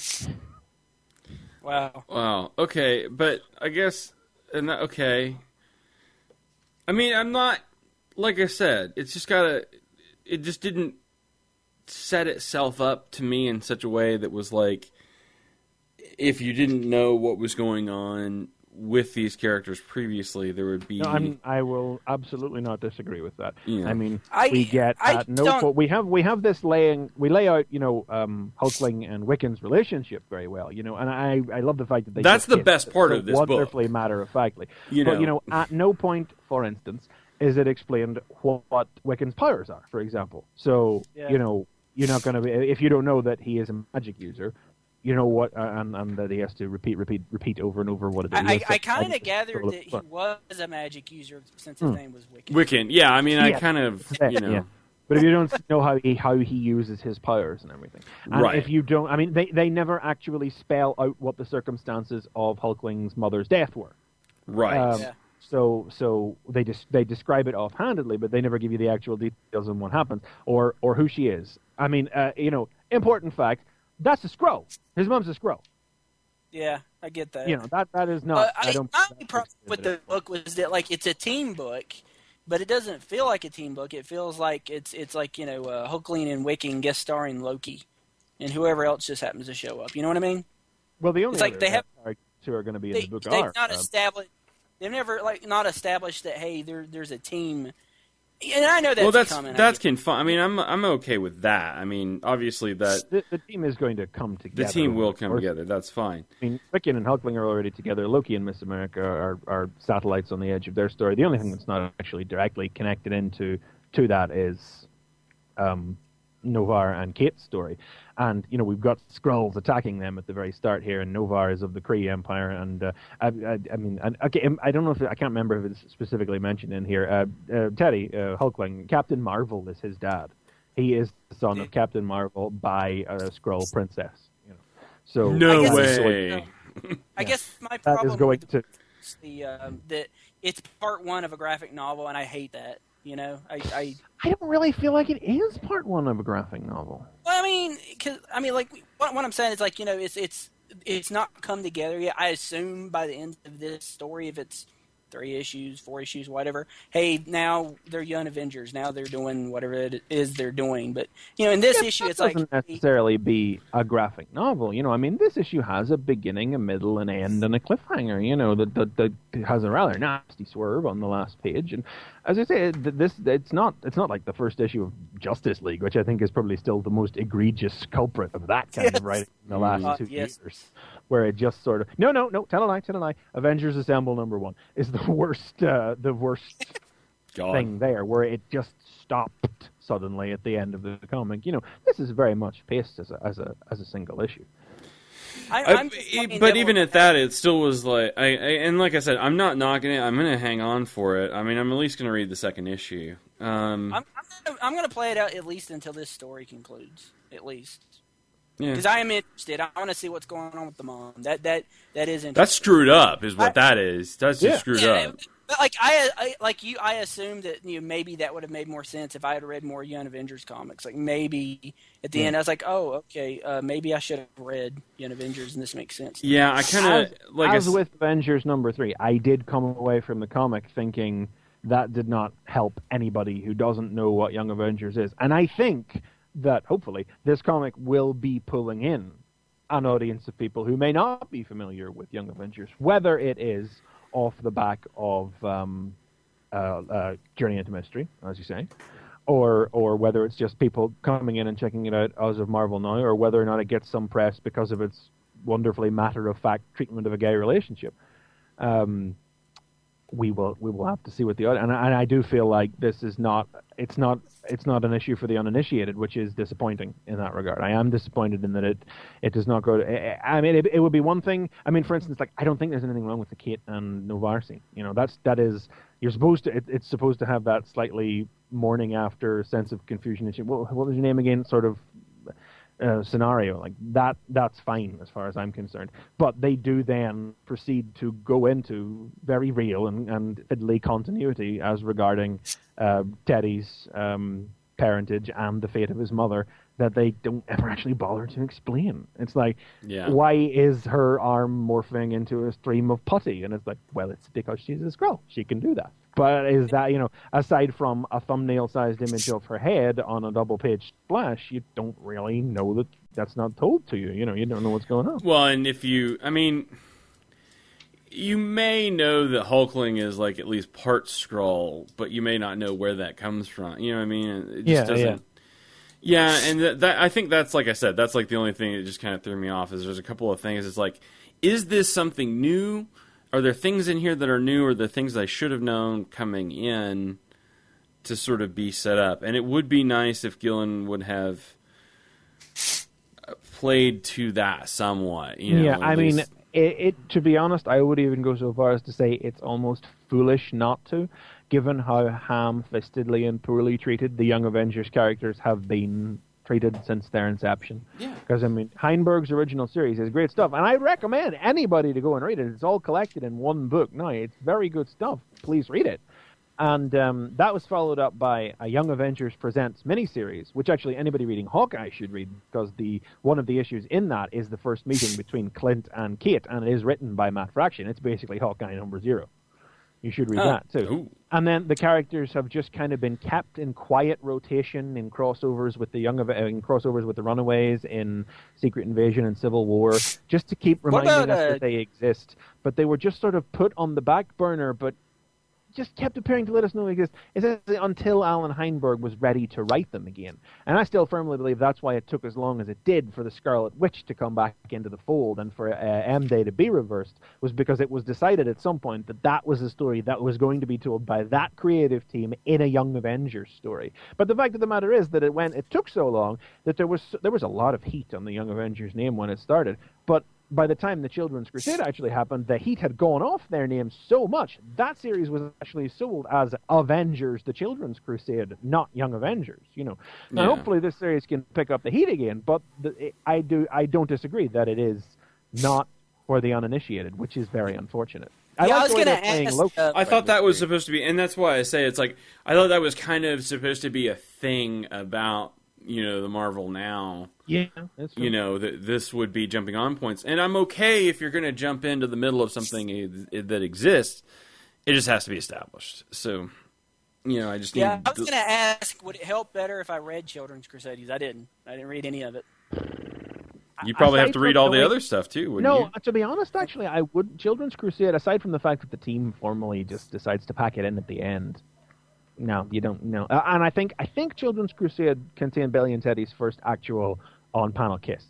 Wow. Okay, but I guess... Okay. I mean, I'm not... Like I said, it's just gotta... It just didn't set itself up to me in such a way that was like... If you didn't know what was going on with these characters previously, there would be... No, I will absolutely not disagree with that. Yeah. I mean, we have this we lay out, Hulkling and Wiccan's relationship very well, and I love the fact that they... That's the best part of this book. Wonderfully matter-of-factly. But, at no point, for instance, is it explained what Wiccan's powers are, for example. So, you're not going to be... If you don't know that he is a magic user... You know what, and that he has to repeat over and over what it is. I kind of gathered that he was a magic user since his name was Wiccan. Wiccan, yeah. I mean, I kind of, Yeah. But if you don't know how he uses his powers and everything, and right? If you don't, I mean, they never actually spell out what the circumstances of Hulkling's mother's death were. Right. So they describe it offhandedly, but they never give you the actual details on what happens or who she is. I mean, important fact. That's a Skrull. His mom's a Skrull. Yeah, I get that. That is not... My only problem with the book was that, like, it's a team book, but it doesn't feel like a team book. It feels like it's like, Hulkling and Wiccan guest starring Loki, and whoever else just happens to show up. You know what I mean? Well, the only it's like they have who are going to be in the book they've are... not established... They've never, not established that, hey, there's a team... And I know that's coming. That's I mean, I'm okay with that. I mean, obviously that the team is going to come together. The team will come together. That's fine. I mean, Wiccan and Hulkling are already together. Loki and Miss America are satellites on the edge of their story. The only thing that's not actually directly connected into that is Novar and Kate's story. And, we've got Skrulls attacking them at the very start here, and Novar is of the Kree Empire. And, I don't know I can't remember if it's specifically mentioned in here. Teddy, Hulkling, Captain Marvel is his dad. He is the son of Captain Marvel by a Skrull princess. So no way. I guess my problem that is going to... that it's part one of a graphic novel, and I hate that. I don't really feel like it is part one of a graphic novel. Well, what I'm saying is, like, it's not come together yet. I assume by the end of this story, if it's 3 issues, 4 issues, whatever, hey, now they're Young Avengers. Now they're doing whatever it is they're doing. But, in this issue, it's like... It doesn't necessarily be a graphic novel. This issue has a beginning, a middle, an end, and a cliffhanger, that has a rather nasty swerve on the last page. And as I say, it's not like the first issue of Justice League, which I think is probably still the most egregious culprit of that kind of writing in the last 2 years. Where it just sort of no, tell a lie. Avengers Assemble #1 is the worst thing there, where it just stopped suddenly at the end of the comic. This is very much paced as a single issue. But even at that, it still was like, and like I said, I'm not knocking it. I'm going to hang on for it. I mean, I'm at least going to read the second issue. I'm going to play it out at least until this story concludes, at least. Because Yeah. I am interested. I want to see what's going on with the mom. That is interesting. That's screwed up, is what that is. That's just screwed up. But I assumed that maybe that would have made more sense if I had read more Young Avengers comics. Like maybe at the end I was like, oh, okay, maybe I should have read Young Avengers, and this makes sense. Yeah, I kind of as with Avengers #3, I did come away from the comic thinking that did not help anybody who doesn't know what Young Avengers is, and I think that hopefully this comic will be pulling in an audience of people who may not be familiar with Young Avengers, whether it is off the back of Journey into Mystery, as you say, or whether it's just people coming in and checking it out as of Marvel Now, or whether or not it gets some press because of its wonderfully matter-of-fact treatment of a gay relationship. We will have to see what the and I do feel like this is not an issue for the uninitiated, which is disappointing in that regard. I am disappointed in that it does not go to. I mean, it would be one thing. I mean, for instance, like I don't think there's anything wrong with the Kate and Noh-Varr scene. That is you're supposed to. It's supposed to have that slightly morning after sense of confusion. And what was your name again? Sort of. Scenario like that. That's fine as far as I'm concerned. But they do then proceed to go into very real and fiddly continuity as regarding Teddy's parentage and the fate of his mother that they don't ever actually bother to explain. It's like, why is her arm morphing into a stream of putty? And it's like, well, it's because she's a Skrull. She can do that. But is that, aside from a thumbnail-sized image of her head on a double-page splash, you don't really know that that's not told to you. You don't know what's going on. Well, and you may know that Hulkling is like at least part Skrull, but you may not know where that comes from. You know what I mean? It just doesn't. Yeah, and that I think that's, like I said, that's like the only thing that just kind of threw me off is there's a couple of things. It's like, is this something new? Are there things in here that are new, or the things I should have known coming in to sort of be set up? And it would be nice if Gillen would have played to that somewhat. I mean, to be honest, I would even go so far as to say it's almost foolish not to, given how ham-fistedly and poorly treated the Young Avengers characters have been treated since their inception. Yeah. Because, Heinberg's original series is great stuff, and I recommend anybody to go and read it. It's all collected in one book now. It's very good stuff. Please read it. And that was followed up by a Young Avengers Presents miniseries, which actually anybody reading Hawkeye should read, because one of the issues in that is the first meeting between Clint and Kate, and it is written by Matt Fraction. It's basically Hawkeye #0. You should read that, too. Ooh. And then the characters have just kind of been kept in quiet rotation in crossovers with the Runaways, in Secret Invasion and Civil War, just to keep reminding us that they exist. But they were just sort of put on the back burner, but just kept appearing to let us know they exist, essentially until Alan Heinberg was ready to write them again. And I still firmly believe that's why it took as long as it did for the Scarlet Witch to come back into the fold and for M-Day to be reversed, was because it was decided at some point that was a story that was going to be told by that creative team in a Young Avengers story. But the fact of the matter is that it took so long that there was a lot of heat on the Young Avengers name when it started, but by the time the Children's Crusade actually happened, the heat had gone off their name so much that series was actually sold as Avengers: The Children's Crusade, not Young Avengers. Now, hopefully this series can pick up the heat again. But I don't disagree that it is not for the uninitiated, which is very unfortunate. I was going to ask. I thought that was supposed to be, and that's why I say it's like I thought that was kind of supposed to be a thing about the Marvel Now. Yeah, that's true. That this would be jumping on points. And I'm okay if you're going to jump into the middle of something that exists. It just has to be established. So, I just need... Yeah, I was going to ask, would it help better if I read Children's Crusade? Because I didn't read any of it. You probably have to read all the other stuff, too, wouldn't you? No, to be honest, actually, I would... Children's Crusade, aside from the fact that the team formally just decides to pack it in at the end... No, you don't know. And I think Children's Crusade contained Billy and Teddy's first actual on-panel kiss.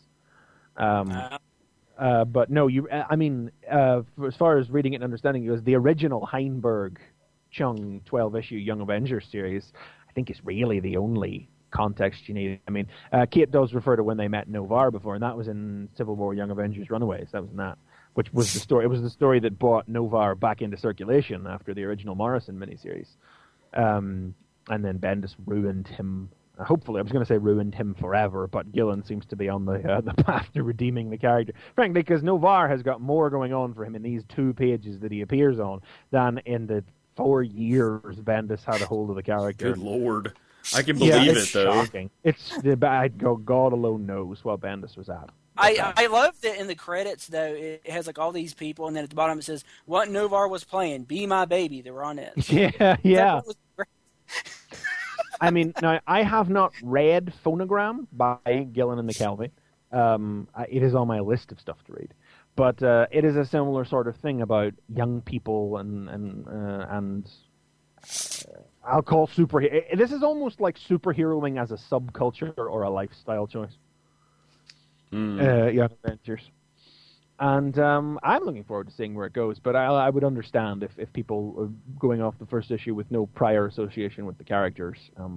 But no, as far as reading it and understanding it goes, the original Heinberg-Chung 12-issue Young Avengers series, I think is really the only context you need. Kate does refer to when they met Noh-Varr before, and that was in Civil War Young Avengers Runaways. That was in that, which was the story. It was the story that brought Noh-Varr back into circulation after the original Morrison miniseries. And then Bendis ruined him. Hopefully, I was going to say ruined him forever, but Gillen seems to be on the path to redeeming the character. Frankly, because Noh-Varr has got more going on for him in these 2 pages that he appears on than in the 4 years Bendis had a hold of the character. Good lord. I can believe it's it, though. shocking. It's the bad. God alone knows what Bendis was at. I love that in the credits, though, it has like all these people, and then at the bottom it says, what Novar was playing, Be My Baby. They were on it. Yeah. I mean, now, I have not read Phonogram by Gillen and McKelvey. It is on my list of stuff to read. But it is a similar sort of thing about young people and I'll call superhero. This is almost like superheroing as a subculture or a lifestyle choice. Young Adventures. And I'm looking forward to seeing where it goes, but I would understand if people are going off the first issue with no prior association with the characters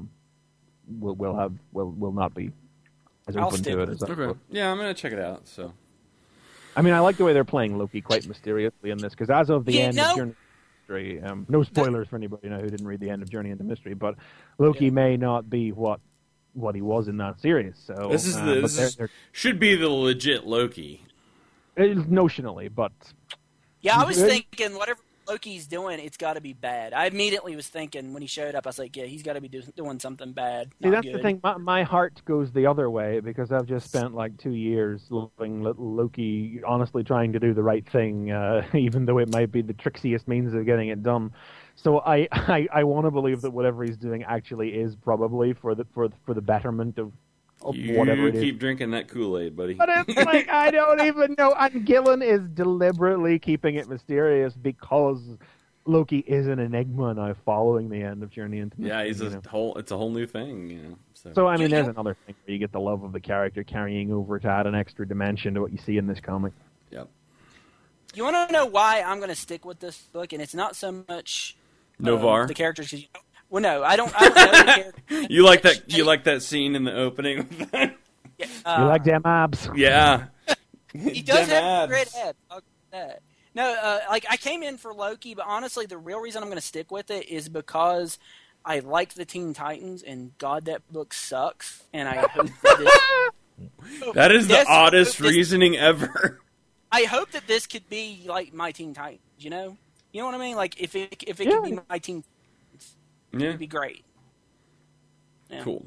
will not be as open to it as that. Okay. Yeah, I'm gonna check it out. So, I mean, I like the way they're playing Loki quite mysteriously in this, because as of the end of Journey Mystery, no spoilers for anybody now who didn't read the end of Journey into Mystery, but Loki may not be what he was in that series. So this should be the legit Loki. Notionally, but yeah, I was thinking whatever Loki's doing, it's got to be bad. I immediately was thinking when he showed up, I was like, yeah, he's got to be doing something bad. See, that's good. The thing. My heart goes the other way, because I've just spent like 2 years loving little Loki, honestly trying to do the right thing, even though it might be the trixiest means of getting it done. So I want to believe that whatever he's doing actually is probably for the betterment of whatever it is. You keep drinking that Kool-Aid, buddy. But it's like, I don't even know. And Gillen is deliberately keeping it mysterious because Loki is an enigma now following the end of Journey into Mystery. Yeah, it's a whole new thing. You know, so I mean, there's another thing where you get the love of the character carrying over to add an extra dimension to what you see in this comic. Yep. You want to know why I'm going to stick with this book? And it's not so much Novar, the characters. Cause well, no, I don't know the characters. You like that? You like that scene in the opening? You like them abs? Yeah. He does have a great head. No, like I came in for Loki, but honestly, the real reason I'm going to stick with it is because I like the Teen Titans, and God, that book sucks. And I hope that is the oddest reasoning ever. I hope that this could be like my Teen Titans. You know what I mean? Like if it could be my Teen Titans, it'd be great. Yeah. Cool.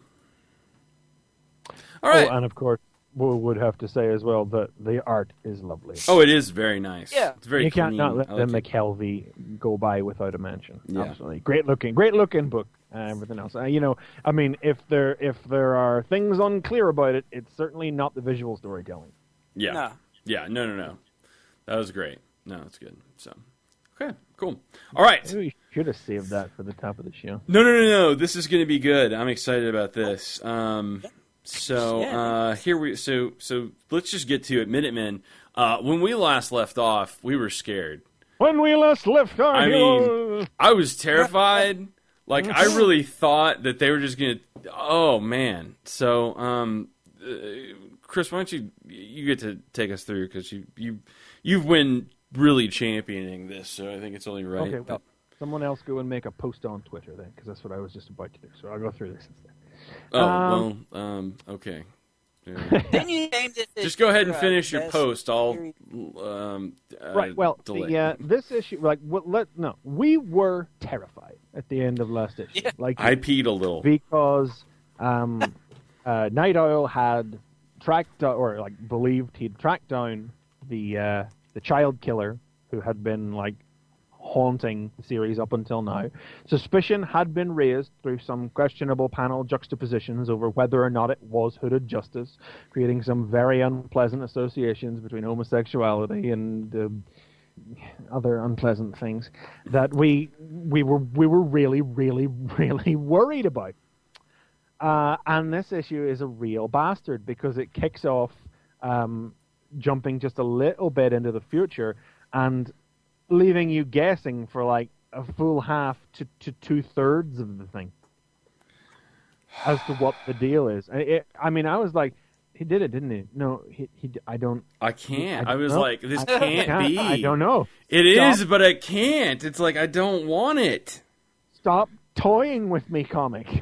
All right. Oh, and of course, we would have to say as well that the art is lovely. Oh, it is very nice. Yeah, it's very. You clean. can't not let the McKelvey go by without a mention. Yeah. Absolutely, great looking book. Everything else, I mean, if there are things unclear about it, it's certainly not the visual storytelling. Yeah. No. Yeah. No. That was great. No, that's good. So, okay, cool. All right. Maybe we should have saved that for the top of the show. No. This is going to be good. I'm excited about this. So let's just get to it. Minutemen. When we last left off, we were scared. When we last left our mean, I was terrified. Like, I really thought that they were just going to... Oh, man. So, Chris, why don't you get to take us through, because you've been really championing this, so I think it's only right. Okay, well, someone else go and make a post on Twitter then, because that's what I was just about to do. So I'll go through this instead. Okay. Then you named it. Just go ahead and finish your post. I'll right. Well, delay. This issue, we were terrified at the end of last issue. Yeah. Like, I peed a little because Night Owl had tracked or believed he'd tracked down the child killer who had been haunting the series up until now. Suspicion had been raised through some questionable panel juxtapositions over whether or not it was Hooded Justice, creating some very unpleasant associations between homosexuality and other unpleasant things that we were really, really, really worried about. And this issue is a real bastard because it kicks off jumping just a little bit into the future and leaving you guessing for a full half to 2/3 of the thing as to what the deal is. I was like, he did it, didn't he? No, I don't. I can't. I was know. like, this can't be. I don't know. It is, but I can't. It's like, I don't want it. Stop toying with me, comic.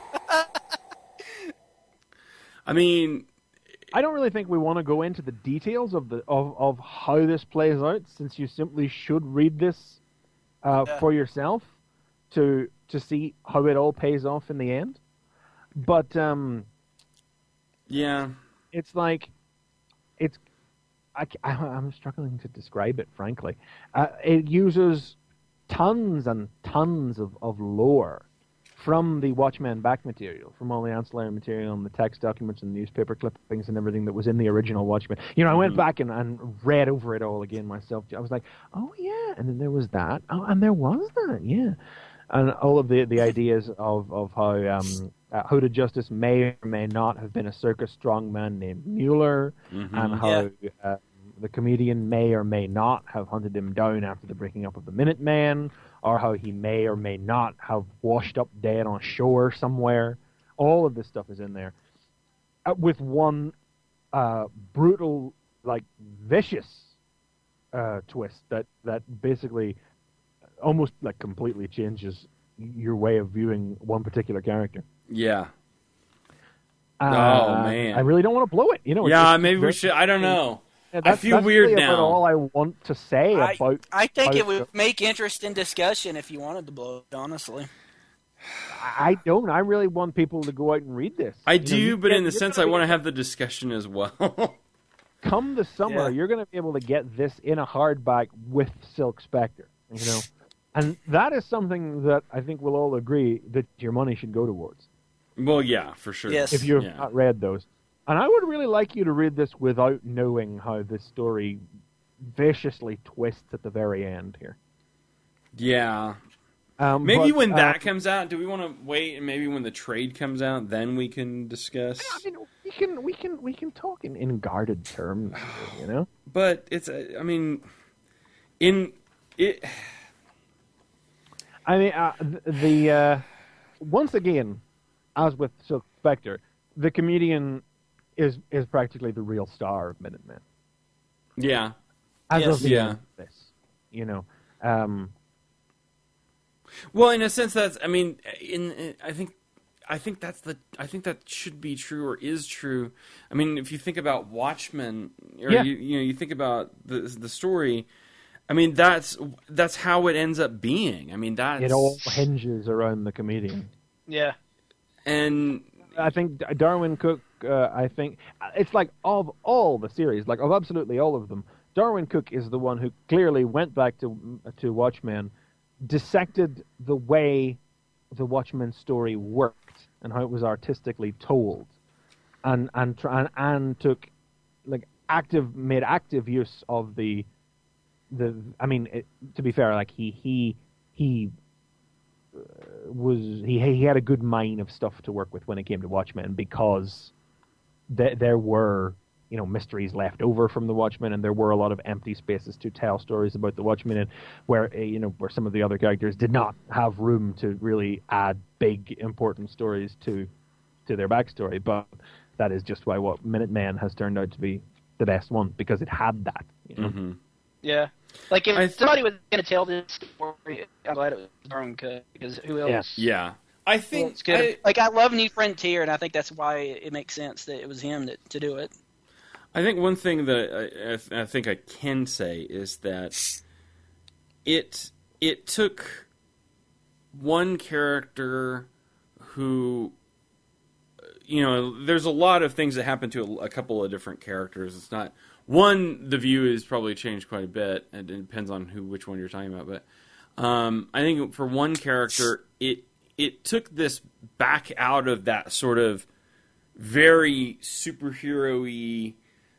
I mean, I don't really think we want to go into the details of how this plays out, since you simply should read this for yourself. to see how it all pays off in the end. But Yeah. it's like I'm struggling to describe it, frankly. It uses tons and tons of lore from the Watchmen back material, from all the ancillary material and the text documents and newspaper clippings and everything that was in the original Watchmen. I went back and read over it all again myself. I was like, oh yeah, and then there was that. Oh, and there was that, yeah. And all of the ideas of how Hooded Justice may or may not have been a circus strongman named Mueller, and how the comedian may or may not have hunted him down after the breaking up of the Minutemen, or how he may or may not have washed up dead on shore somewhere. All of this stuff is in there, with one brutal, like vicious twist that basically almost like completely changes your way of viewing one particular character. Yeah. Oh man, I really don't want to blow it. Yeah, maybe we should. I don't know. Yeah, I feel weird really now. About all I want to say about. I think it would make interesting discussion if you wanted to blow it. Honestly, I don't. I really want people to go out and read this. I do, but in the sense I want to have the discussion as well. Come the summer, you're going to be able to get this in a hardback with Silk Spectre. And that is something that I think we'll all agree that your money should go towards. Well, yeah, for sure. Yes. If you have not read those. And I would really like you to read this without knowing how this story viciously twists at the very end here. Yeah. Maybe when that comes out, do we want to wait? And maybe when the trade comes out, then we can discuss. I mean, we can talk in guarded terms, But it's, I mean, in it. I mean, once again, as with Silk Spectre, the comedian is practically the real star of Minutemen. Yeah. As of the end of this, Well, in a sense, that's. I mean, I think that should be true or is true. I mean, if you think about Watchmen, or you think about the story. I mean, that's how it ends up being. I mean, it all hinges around the comedian. Yeah, and I think Darwin Cook. I think it's like of all the series, like of absolutely all of them, Darwin Cook is the one who clearly went back to Watchmen, dissected the way the Watchmen story worked and how it was artistically told, and took like made active use of the. I mean, to be fair, like he had a good mine of stuff to work with when it came to Watchmen, because there were mysteries left over from the Watchmen, and there were a lot of empty spaces to tell stories about the Watchmen, and where some of the other characters did not have room to really add big important stories to their backstory. But that is just why what Minutemen has turned out to be the best one, because it had that. Mm-hmm. Yeah. Like, if somebody was going to tell this story, I'm glad it was Darwin Cook, because who else? Yeah. I think... it's good. I love New Frontier, and I think that's why it makes sense that it was him to do it. I think one thing that I think I can say is that it took one character who... there's a lot of things that happen to a couple of different characters. It's not... the view has probably changed quite a bit, and it depends on which one you're talking about. But I think for one character, it took this back out of that sort of very superhero-y,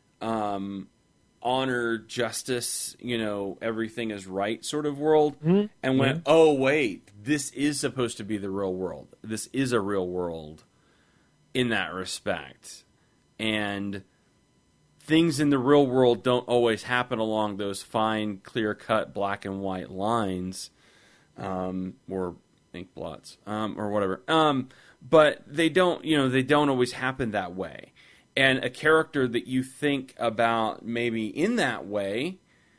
honor, justice, everything is right sort of world, and went, oh wait, this is supposed to be the real world. This is a real world in that respect, and things in the real world don't always happen along those fine, clear-cut black and white lines, or ink blots, or whatever. But they don't, they don't always happen that way. And a character that you think about maybe in that way,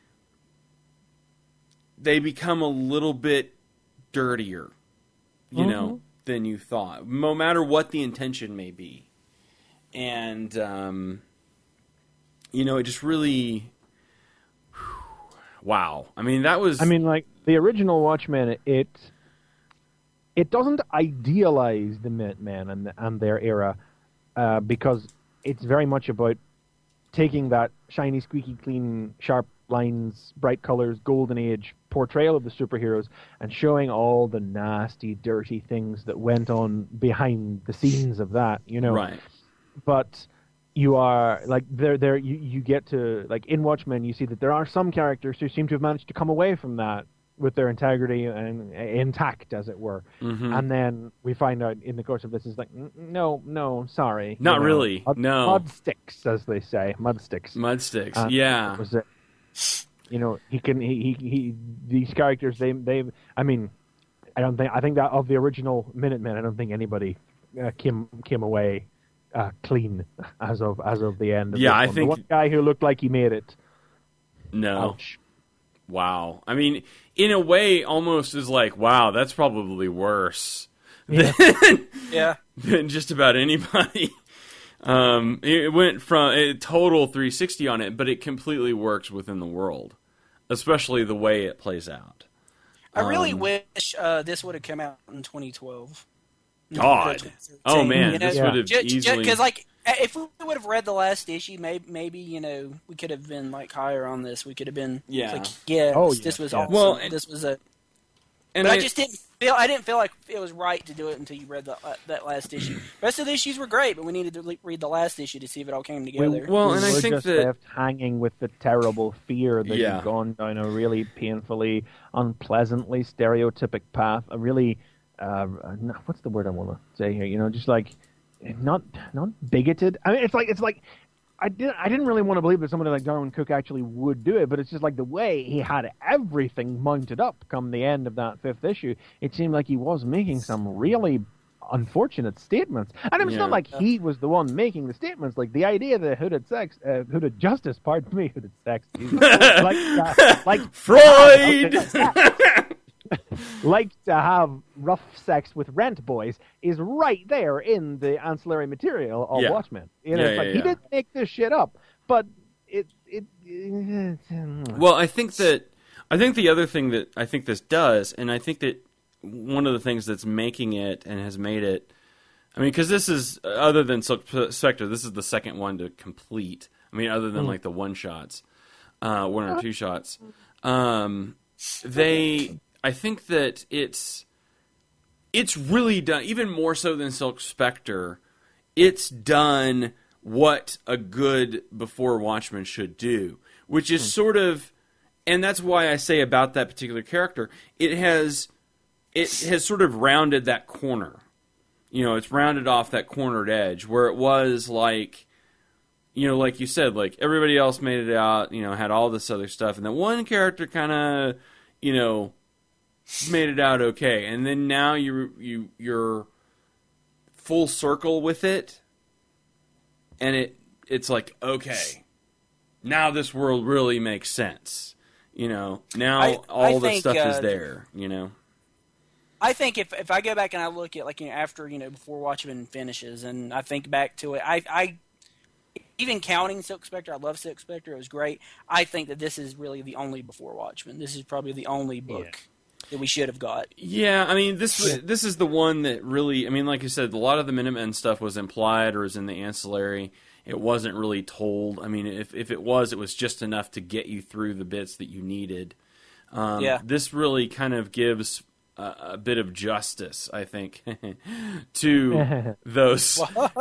they become a little bit dirtier, than you thought, no matter what the intention may be. And, it just really, wow. I mean, that was... I mean, like, the original Watchmen, it it doesn't idealize the Minutemen and their era, because it's very much about taking that shiny, squeaky clean, sharp lines, bright colors, golden age portrayal of the superheroes and showing all the nasty, dirty things that went on behind the scenes of that, Right. But you are like you get to, like, in Watchmen, you see that there are some characters who seem to have managed to come away from that with their integrity and intact, as it were. Mm-hmm. And then we find out in the course of this is like, no, sorry, Not really. No. mud sticks, as they say, mud sticks. Mud sticks. Yeah. Was it? These characters, they. I mean, I think that of the original Minutemen, I don't think anybody came away clean as of the end. Of Yeah, this I one. think the one guy who looked like he made it. No. Ouch. Wow. I mean, in a way, almost is like, wow, that's probably worse Yeah. than just about anybody. It went from a total 360 on it, but it completely works within the world, especially the way it plays out. I really wish this would have come out in 2012. God. Oh, man, this Yeah. would have easily... Because, like, if we would have read the last issue, maybe we could have been, like, higher on this. We could have been, Yeah. like, this was yeah. awesome. Well, this was a... And But I just didn't feel like it was right to do it until you read that last issue. The rest of the issues were great, but we needed to read the last issue to see if it all came together. Well, We and I were think just that... left hanging with the terrible fear that Yeah. you've gone down a really painfully, unpleasantly stereotypic path. A really, what's the word I want to say here? Just like not bigoted. I mean, it's like I didn't really want to believe that somebody like Darwin Cook actually would do it, but it's just like the way he had everything mounted up come the end of that 5th issue. It seemed like he was making some really unfortunate statements, and it's not like he was the one making the statements. Like the idea that hooded sex, hooded justice, pardon me, hooded sex, like Freud! like to have rough sex with rent boys is right there in the ancillary material of Yeah. Watchmen. Yeah, It's like yeah, he yeah. didn't make this shit up, but it Well, I think the other thing that I think this does, and I think that one of the things that's making it and has made it, I mean, because this is, other than Silk Spectre, this is the second one to complete. I mean, other than like the one shots, 1 or 2 shots. I think that it's really done, even more so than Silk Spectre, it's done what a good before Watchmen should do, which is sort of, and that's why I say about that particular character, it has sort of rounded that corner. It's rounded off that cornered edge where it was like, like you said, like everybody else made it out, had all this other stuff, and then one character kind of, made it out okay, and then now you're full circle with it, and it's like, okay, now this world really makes sense. Now all the stuff is there. I think if I go back and I look at, like, after, before Watchmen finishes, and I think back to it, I even counting Silk Spectre, I love Silk Spectre, it was great. I think that this is really the only before Watchmen. This is probably the only book that we should have got. Yeah, I mean, this is the one that really, I mean, like you said, a lot of the Minutemen stuff was implied or is in the ancillary. It wasn't really told. I mean, if it was just enough to get you through the bits that you needed. This really kind of gives a bit of justice, I think, to those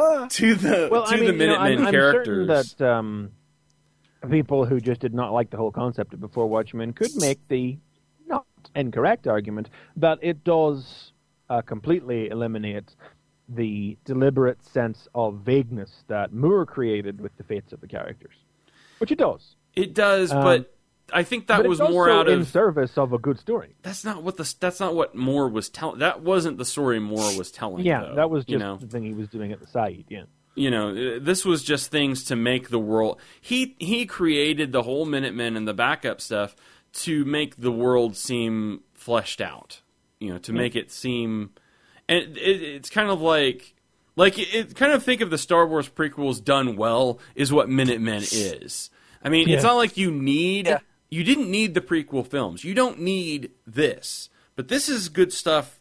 the Minutemen characters. I'm certain that people who just did not like the whole concept of Before Watchmen could make the not incorrect argument that it does completely eliminate the deliberate sense of vagueness that Moore created with the fates of the characters, which it does. It does, but I think that was more so out of in service of a good story. That's not what Moore was telling. That wasn't the story Moore was telling. Yeah, though, that was just the thing he was doing at the side. Yeah. This was just things to make the world. He created the whole Minutemen and the backup stuff to make the world seem fleshed out. To make it seem, and it's kind of like kind of think of the Star Wars prequels done well is what Minutemen is. I mean, it's not like you didn't need the prequel films. You don't need this, but this is good stuff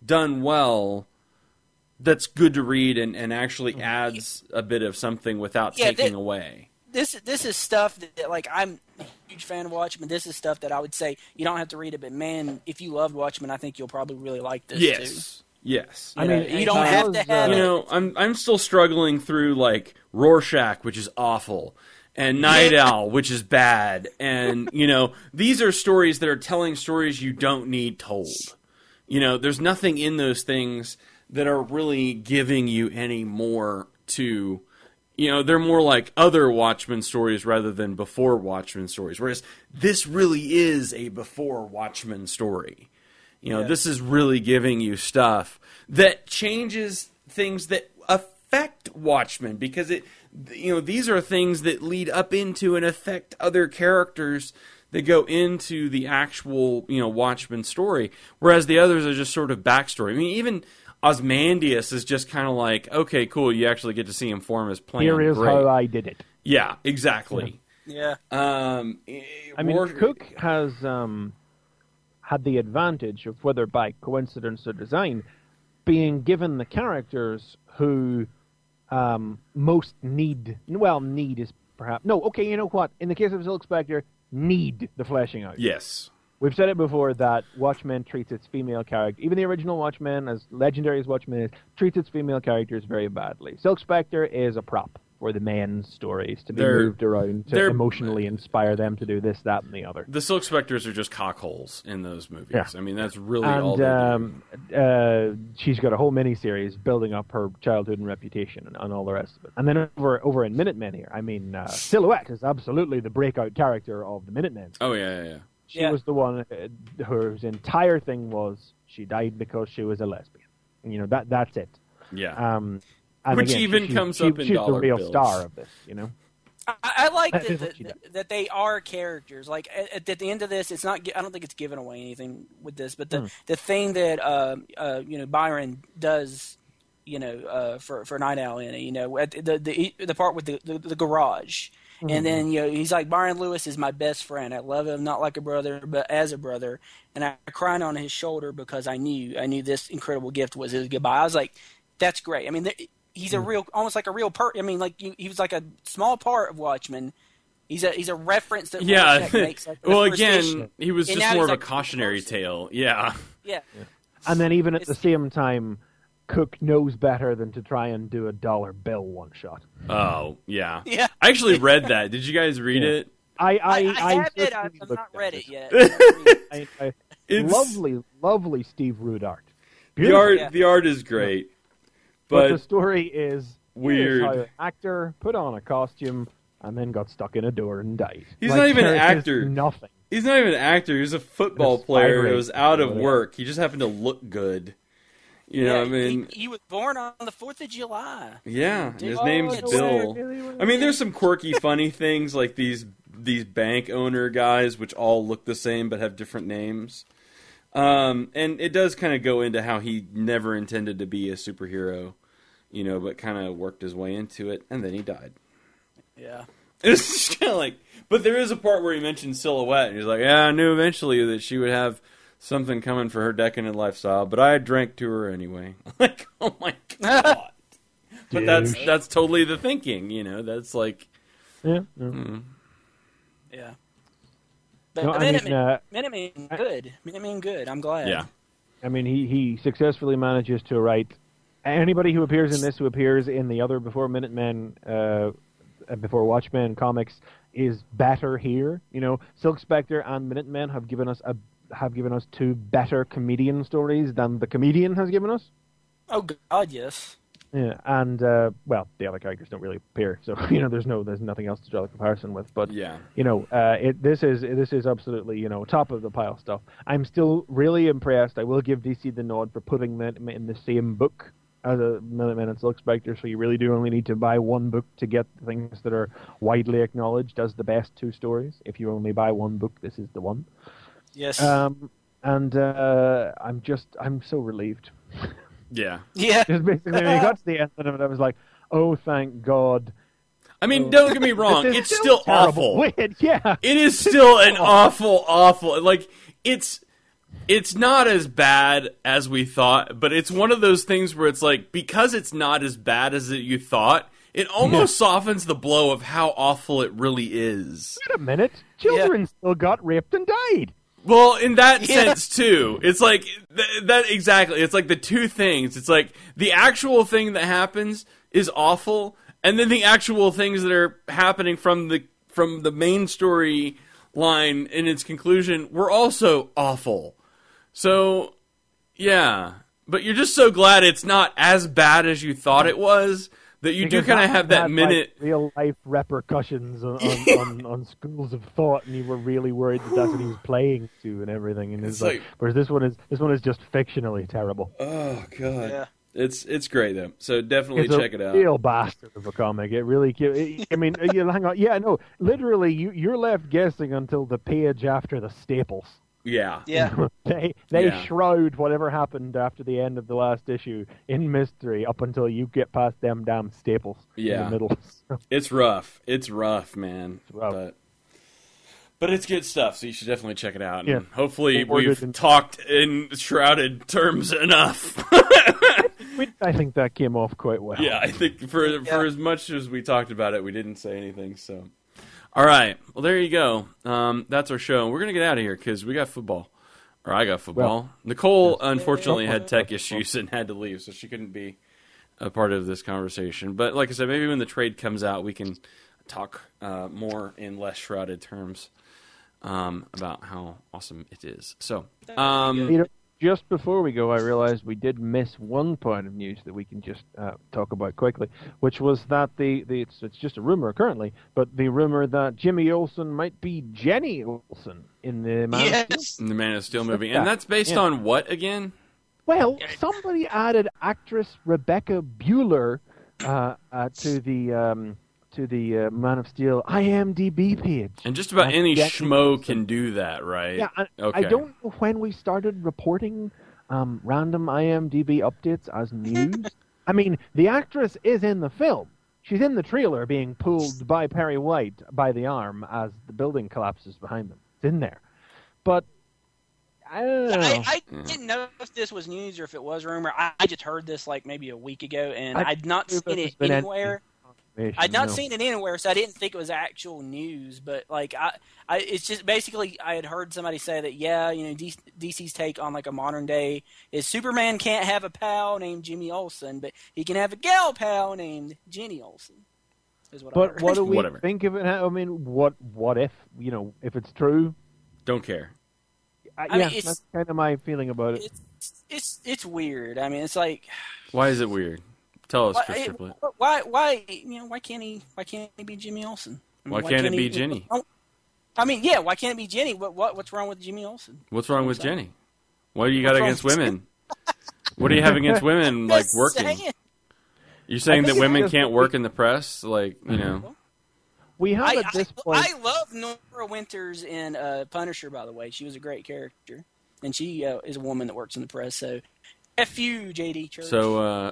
done well, that's good to read and actually adds a bit of something without taking away. This is stuff that, like, I'm a huge fan of Watchmen. This is stuff that I would say you don't have to read it, but man, if you loved Watchmen, I think you'll probably really like this too. Yes. I mean, you don't have to have you know, I'm still struggling through, like, Rorschach, which is awful, and Night Owl, which is bad, and, you know, these are stories that are telling stories you don't need told. You know, there's nothing in those things that are really giving you any more to... You know, they're more like other Watchmen stories rather than before Watchmen stories. Whereas this really is a before Watchmen story. You know, this is really giving you stuff that changes things that affect Watchmen, because these are things that lead up into and affect other characters that go into the actual, Watchmen story. Whereas the others are just sort of backstory. I mean, even Ozymandias is just kind of like, okay, cool, you actually get to see him form his plan. Here is how I did it. Yeah, exactly. Yeah. I mean, Cook has had the advantage of, whether by coincidence or design, being given the characters who most need is perhaps... No, okay, you know what? In the case of Silk Spectre, need the fleshing out. Yes. We've said it before that Watchmen treats its female character, even the original Watchmen, as legendary as Watchmen is, treats its female characters very badly. Silk Spectre is a prop for the men's stories to be moved around to emotionally inspire them to do this, that, and the other. The Silk Spectres are just cockholes in those movies. Yeah. I mean, that's really all they do. She's got a whole mini-series building up her childhood and reputation and all the rest of it. And then over in Minutemen here, I mean, Silhouette is absolutely the breakout character of the Minutemen. Oh, yeah. She was the one whose entire thing was she died because she was a lesbian. You know, that's it. Yeah. Which again, even comes up in she's dollar the real bills. star of this, you know. I like that they are characters. Like at the end of this, it's not. I don't think it's giving away anything with this. But the thing that Byron does, for Night Owl in it, at the part with the garage. Mm-hmm. And then, he's like, Byron Lewis is my best friend. I love him, not like a brother, but as a brother. And I cried on his shoulder because I knew this incredible gift was his goodbye. I was like, that's great. I mean, he's a real, almost like a real I mean, like he was like a small part of Watchmen. He's a reference that makes. Like, well, again, he was just more of a cautionary tale. Yeah. And then even at the same time, Cook knows better than to try and do a dollar bill one shot. Oh, yeah. I actually read that. Did you guys read it? I have it. I've not read it yet. It's lovely Steve Rude art. The art is great. But the story is weird. How an actor put on a costume and then got stuck in a door and died. He's not even an actor. Nothing. He's not even an actor. He's a football player who was out of work. He just happened to look good. You know what I mean? He was born on the 4th of July. Yeah, his name's Bill. I mean, there's some quirky, funny things like these bank owner guys, which all look the same but have different names. And it does kind of go into how he never intended to be a superhero, but kind of worked his way into it, and then he died. Yeah. It's just kind of like, but there is a part where he mentions Silhouette, and he's like, yeah, I knew eventually that she would have something coming for her decadent lifestyle, but I drank to her anyway. Like, oh my god! But that's totally the thinking, That's like, yeah. But Minutemen good. Minutemen good. I'm glad. Yeah. I mean, he successfully manages to write anybody who appears in this, who appears in the other before Minutemen, before Watchmen comics, is better here. Silk Spectre and Minutemen have given us two better comedian stories than the Comedian has given us. Oh God, yes. Yeah, and the other characters don't really appear, so there's nothing else to draw the comparison with. But yeah, this is absolutely top of the pile stuff. I'm still really impressed. I will give DC the nod for putting them in the same book as a Minutemen and Silk Spectre. So you really do only need to buy one book to get things that are widely acknowledged as the best two stories. If you only buy one book, this is the one. Yes. And I'm so relieved. Yeah. Just basically, when I got to the end of it, I was like, oh, thank God. I mean, don't get me wrong. It's still awful. Yeah. It is still an awful, like, it's It's not as bad as we thought, but it's one of those things where it's like, because it's not as bad as you thought, it almost softens the blow of how awful it really is. Wait a minute. Children still got raped and died. Well, in that sense, too. It's like, that exactly. It's like the two things. It's like, the actual thing that happens is awful, and then the actual things that are happening from the main story line in its conclusion were also awful. So, yeah. But you're just so glad it's not as bad as you thought it was, that you do kind of have that minute... Like, real-life repercussions on schools of thought, and you were really worried that that's what he was playing to and everything. And it's like, whereas this one is just fictionally terrible. Oh, God. Yeah. It's great, though. So definitely check it out. It's a real bastard of a comic. It really... I mean, hang on. Yeah, no, literally, you're left guessing until the page after the staples. Yeah. They shroud whatever happened after the end of the last issue in mystery up until you get past them damn staples in the middle. It's rough. It's rough, man. It's rough. But it's good stuff, so you should definitely check it out. And hopefully we've talked in shrouded terms enough. I think that came off quite well. Yeah, I think for as much as we talked about it, we didn't say anything, so... All right. Well, there you go. That's our show. We're going to get out of here because we got football. Or I got football. Well, Nicole, unfortunately, had tech issues and had to leave, so she couldn't be a part of this conversation. But like I said, maybe when the trade comes out, we can talk more in less shrouded terms about how awesome it is. So, just before we go, I realized we did miss one point of news that we can just talk about quickly, which was that it's just a rumor currently, but the rumor that Jimmy Olsen might be Jenny Olsen in the Man of Steel. In the Man of Steel movie. And that's based on what again? Well, somebody added actress Rebecca Bueller to the Man of Steel IMDb page. And just about any schmo can do that, right? Yeah, I don't know when we started reporting random IMDb updates as news. I mean, the actress is in the film. She's in the trailer being pulled by Perry White by the arm as the building collapses behind them. It's in there. But I don't know. I didn't know if this was news or if it was rumor. I just heard this like maybe a week ago, and I'd not seen it anywhere. I'd not seen it anywhere, so I didn't think it was actual news. But like, it's just basically I had heard somebody say that DC's take on like a modern day is Superman can't have a pal named Jimmy Olsen, but he can have a gal pal named Jenny Olsen. But what do we think of it? I mean, what if if it's true? Don't care. I mean, that's kind of my feeling about it. It's weird. I mean, it's like, why is it weird? Tell us, Chris Triplett. Why can't he be Jimmy Olsen? I mean, why can't it be Jenny? I mean, yeah, why can't it be Jenny? What's wrong with Jimmy Olsen? What's wrong with Jenny? What do you got against women? What do you have against women like working? You're saying that women can't work in the press, like We have at this point. I love Nora Winters in Punisher. By the way, she was a great character, and she is a woman that works in the press. So. F you, JD Church. So,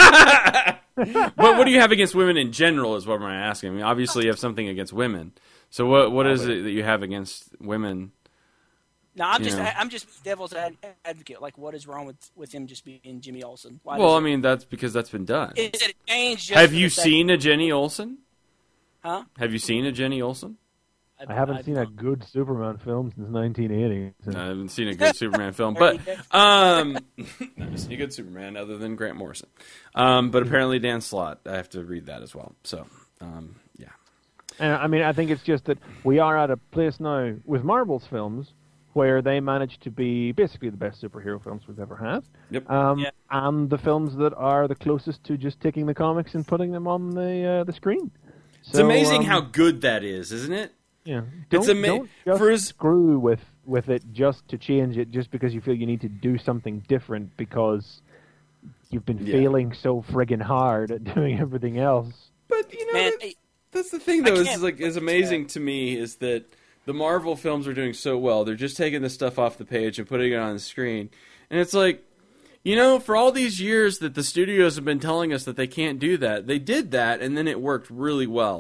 what do you have against women in general is what I'm asking. I mean, obviously you have something against women. So what is it that you have against women? No, I'm just devil's advocate. Like, what is wrong with him just being Jimmy Olsen? I mean, that's because that's been done. Is it a change? Have you seen a Jenny Olsen? Huh? Have you seen a Jenny Olsen? I haven't seen a good Superman film since 1980. So. I haven't seen a good Superman film, but I haven't seen a good Superman other than Grant Morrison. But apparently Dan Slott, I have to read that as well. So, yeah. And I mean, I think it's just that we are at a place now with Marvel's films where they manage to be basically the best superhero films we've ever had. Yep. And the films that are the closest to just taking the comics and putting them on the screen. So, it's amazing how good that is, isn't it? Yeah, don't just screw with it just to change it just because you feel you need to do something different because you've been failing so friggin' hard at doing everything else. But that's the thing though. Is amazing to me is that the Marvel films are doing so well. They're just taking the stuff off the page and putting it on the screen, and it's like, for all these years that the studios have been telling us that they can't do that, they did that, and then it worked really well.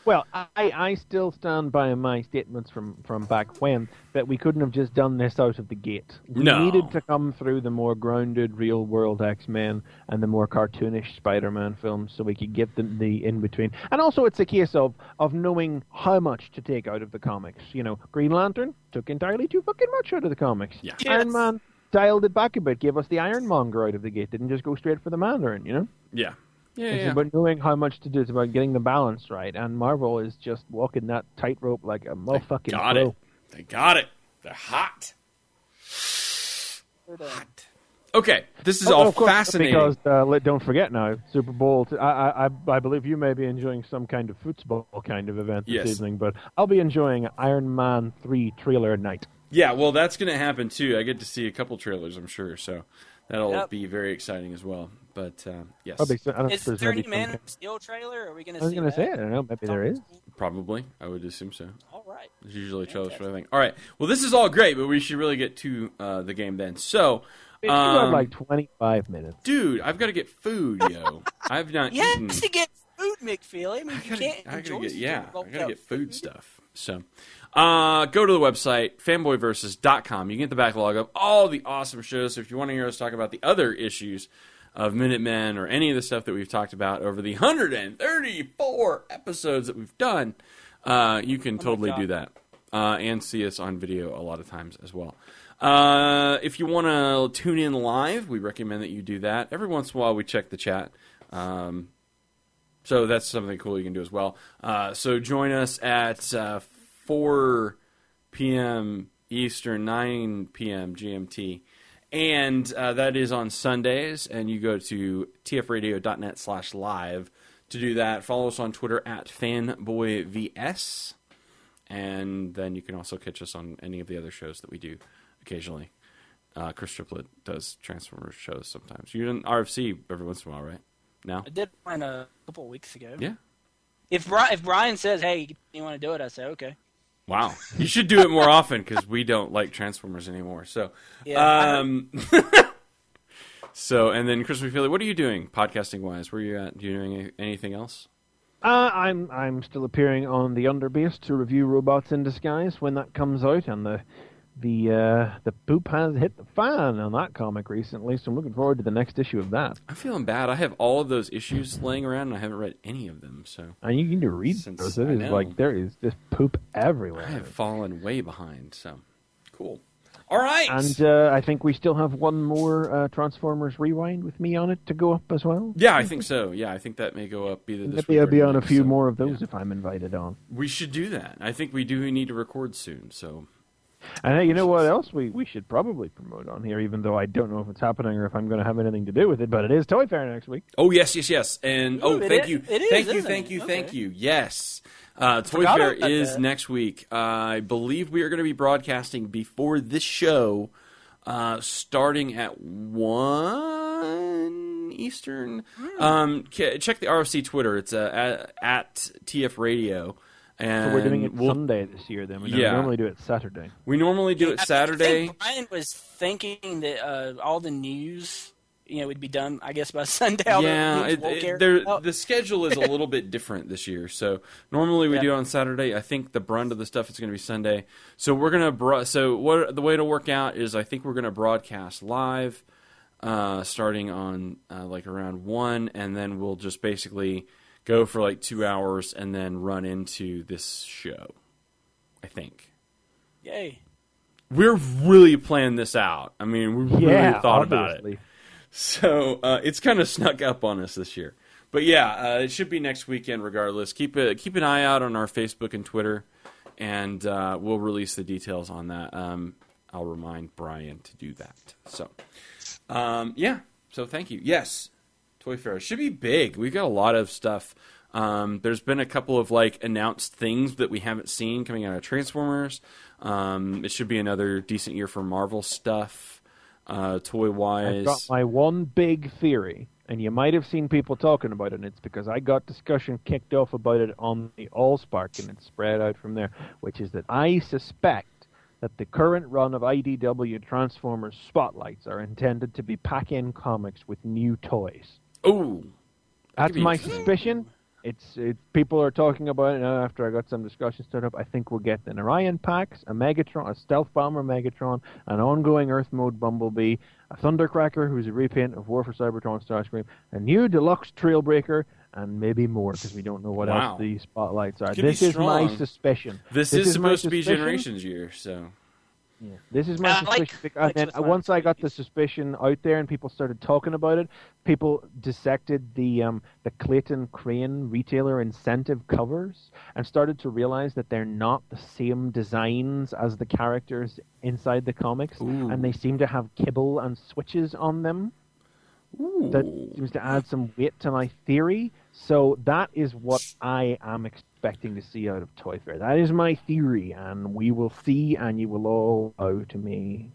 Well, I still stand by my statements from back when that we couldn't have just done this out of the gate. We No. needed to come through the more grounded, real-world X-Men and the more cartoonish Spider-Man films so we could get the in-between. And also it's a case of knowing how much to take out of the comics. Green Lantern took entirely too fucking much out of the comics. Yeah. Yes. Iron Man dialed it back a bit, gave us the Ironmonger out of the gate, didn't just go straight for the Mandarin, Yeah. It's about knowing how much to do. It's about getting the balance right. And Marvel is just walking that tightrope like a motherfucking Got pro. it. They got it. They're hot. We're done. Okay, this is all of course, fascinating. Because don't forget now, Super Bowl. I believe you may be enjoying some kind of football kind of event this Yes. evening, but I'll be enjoying Iron Man 3 trailer night. Yeah, well, that's going to happen too. I get to see a couple trailers, I'm sure, so that'll Yep. be very exciting as well. But yes, I don't know if Is there's there gonna any be Man some of Steel trailer? Are we going I to was see going to that? say, I don't know, maybe there is. probably. I would assume so. All right. There's usually trailers for everything. All right. Well, this is all great, but we should really get to the game then. So, It's got like 25 minutes. dude, I've got to get food, yo. I've not You eaten. have to get food, McFeely. I mean, you can't I enjoy gotta get, something I gotta get without food stuff. So, go to the website, fanboyversus.com. You can get the backlog of all the awesome shows. So if you want to hear us talk about the other issues of Minutemen or any of the stuff that we've talked about over the 134 episodes that we've done, you can totally God. do that. And see us on video a lot of times as well. If you want to tune in live, we recommend that you do that. Every once in a while, we check the chat. So that's something cool you can do as well. So join us at 4 p.m. Eastern, 9 p.m. GMT. And that is on Sundays. And you go to tfradio.net/live to do that. Follow us on Twitter at FanboyVS. And then you can also catch us on any of the other shows that we do occasionally. Chris Triplett does Transformers shows sometimes. You're in RFC every once in a while, right? No? I did one a couple of weeks ago. Yeah. If Brian says, "Hey, you want to do it?" I say, "Okay." Wow. You should do it more often because we don't like Transformers anymore. So, Yeah. so, and then Chris McFeely, what are you doing podcasting wise? Where are you at? Are you doing anything else? I'm still appearing on the Underbase to review Robots in Disguise when that comes out, and the poop has hit the fan on that comic recently, so I'm looking forward to the next issue of that. I'm feeling bad. I have all of those issues laying around, and I haven't read any of them. So And you need to read Since those. I It is know. like there is just poop everywhere. I have fallen way behind. So cool. All right. And I think we still have one more Transformers Rewind with me on it to go up as well. Yeah, I think so. Yeah, I think that may go up either this Maybe week I'll or be on a next, few so, more of those yeah. if I'm invited on. We should do that. I think we do need to record soon. So And hey, you know what else we should probably promote on here, even though I don't know if it's happening or if I'm going to have anything to do with it, but it is Toy Fair next week. Oh, yes. And Ooh, it thank is- you. it is, Thank you, isn't thank it? you, Okay. thank you. Yes. Toy Forgot Fair about is that. next week. I believe we are going to be broadcasting before this show, starting at 1 Eastern. Check the RFC Twitter. It's at TF Radio. And So we're doing it Sunday this year then. We Yeah. normally do it Saturday. We normally do it I Saturday. think Brian was thinking that all the news, would be done, I guess, by Sunday. All the Yeah, news will carry out. the schedule is a little bit different this year. So normally we Yeah. do it on Saturday. I think the brunt of the stuff is going to be Sunday. So we're gonna the way to work out is I think we're gonna broadcast live, starting on like around 1, and then we'll just basically go for like 2 hours and then run into this show. I think Yay. we're really planning this out. I mean, we really Yeah, thought obviously. about it. So it's kind of snuck up on us this year. But yeah, it should be next weekend regardless. Keep an eye out on our Facebook and Twitter, and we'll release the details on that. I'll remind Brian to do that. So, yeah. So thank you. Yes, Toy Fair should be big. We've got a lot of stuff. There's been a couple of announced things that we haven't seen coming out of Transformers. It should be another decent year for Marvel stuff. Toy wise, I've got my one big theory, and you might have seen people talking about it, and it's because I got discussion kicked off about it on the Allspark, and it spread out from there, which is that I suspect that the current run of IDW Transformers Spotlights are intended to be pack-in comics with new toys. oh, That's my suspicion. People are talking about it now after I got some discussion started up. I think we'll get an Orion Pax, a Megatron, a Stealth Bomber Megatron, an ongoing Earth Mode Bumblebee, a Thundercracker, who's a repaint of War for Cybertron Starscream, a new deluxe Trailbreaker, and maybe more, because we don't know what else the spotlights are. This is my suspicion. This is supposed to be Generations year, so... Yeah. This is my suspicion. And then once I got the suspicion out there and people started talking about it, people dissected the Clayton Crane retailer incentive covers and started to realize that they're not the same designs as the characters inside the comics, and they seem to have kibble and switches on them. That seems to add some weight to my theory. So that is what I am expecting to see out of Toy Fair. That is my theory, and we will see, and you will all owe to me.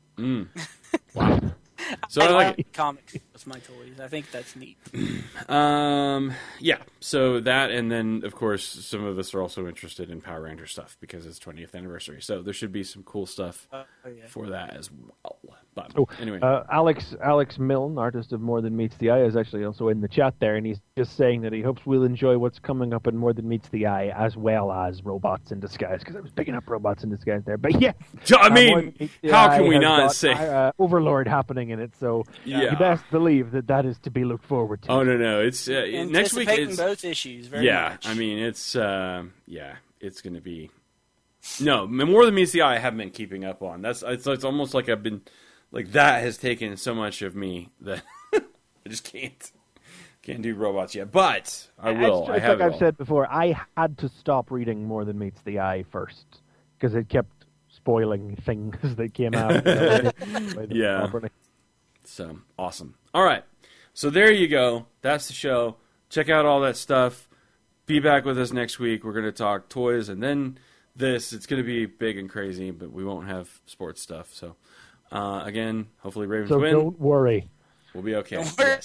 So I like comics with my toys. I think that's neat. Yeah. So that, and then of course some of us are also interested in Power Ranger stuff because it's 20th anniversary. So there should be some cool stuff for that as well. But anyway, Alex Milne, artist of More Than Meets the Eye, is actually also in the chat there, and he's just saying that he hopes we'll enjoy what's coming up in More Than Meets the Eye, as well as Robots in Disguise, because I was picking up Robots in Disguise there. But yeah, I mean, how can we not say Overlord happening in it? So you best believe that is to be looked forward to. Oh no, it's next week. It's both issues. Very much. I mean, it's it's going to be. No, More Than Meets the Eye I haven't been keeping up on. It's almost like I've been. Like, that has taken so much of me that I just can't do robots yet. But I will. It's like I've said before, I had to stop reading More Than Meets the Eye first because it kept spoiling things that came out. Properly. So, awesome. All right. So there you go. That's the show. Check out all that stuff. Be back with us next week. We're going to talk toys and then this. It's going to be big and crazy, but we won't have sports stuff. So. Again, hopefully Ravens win. So don't worry. We'll be okay.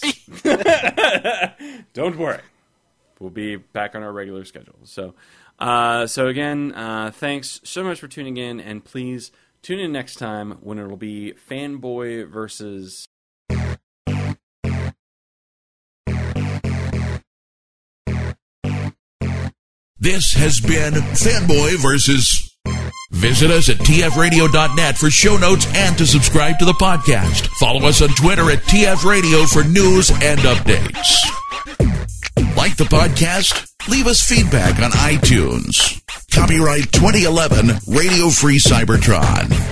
Don't worry. We'll be back on our regular schedule. So again, thanks so much for tuning in, and please tune in next time when it will be Fanboy versus... This has been Fanboy versus... Visit us at tfradio.net for show notes and to subscribe to the podcast. Follow us on Twitter at tfradio for news and updates. Like the podcast? Leave us feedback on iTunes. Copyright 2011 Radio Free Cybertron.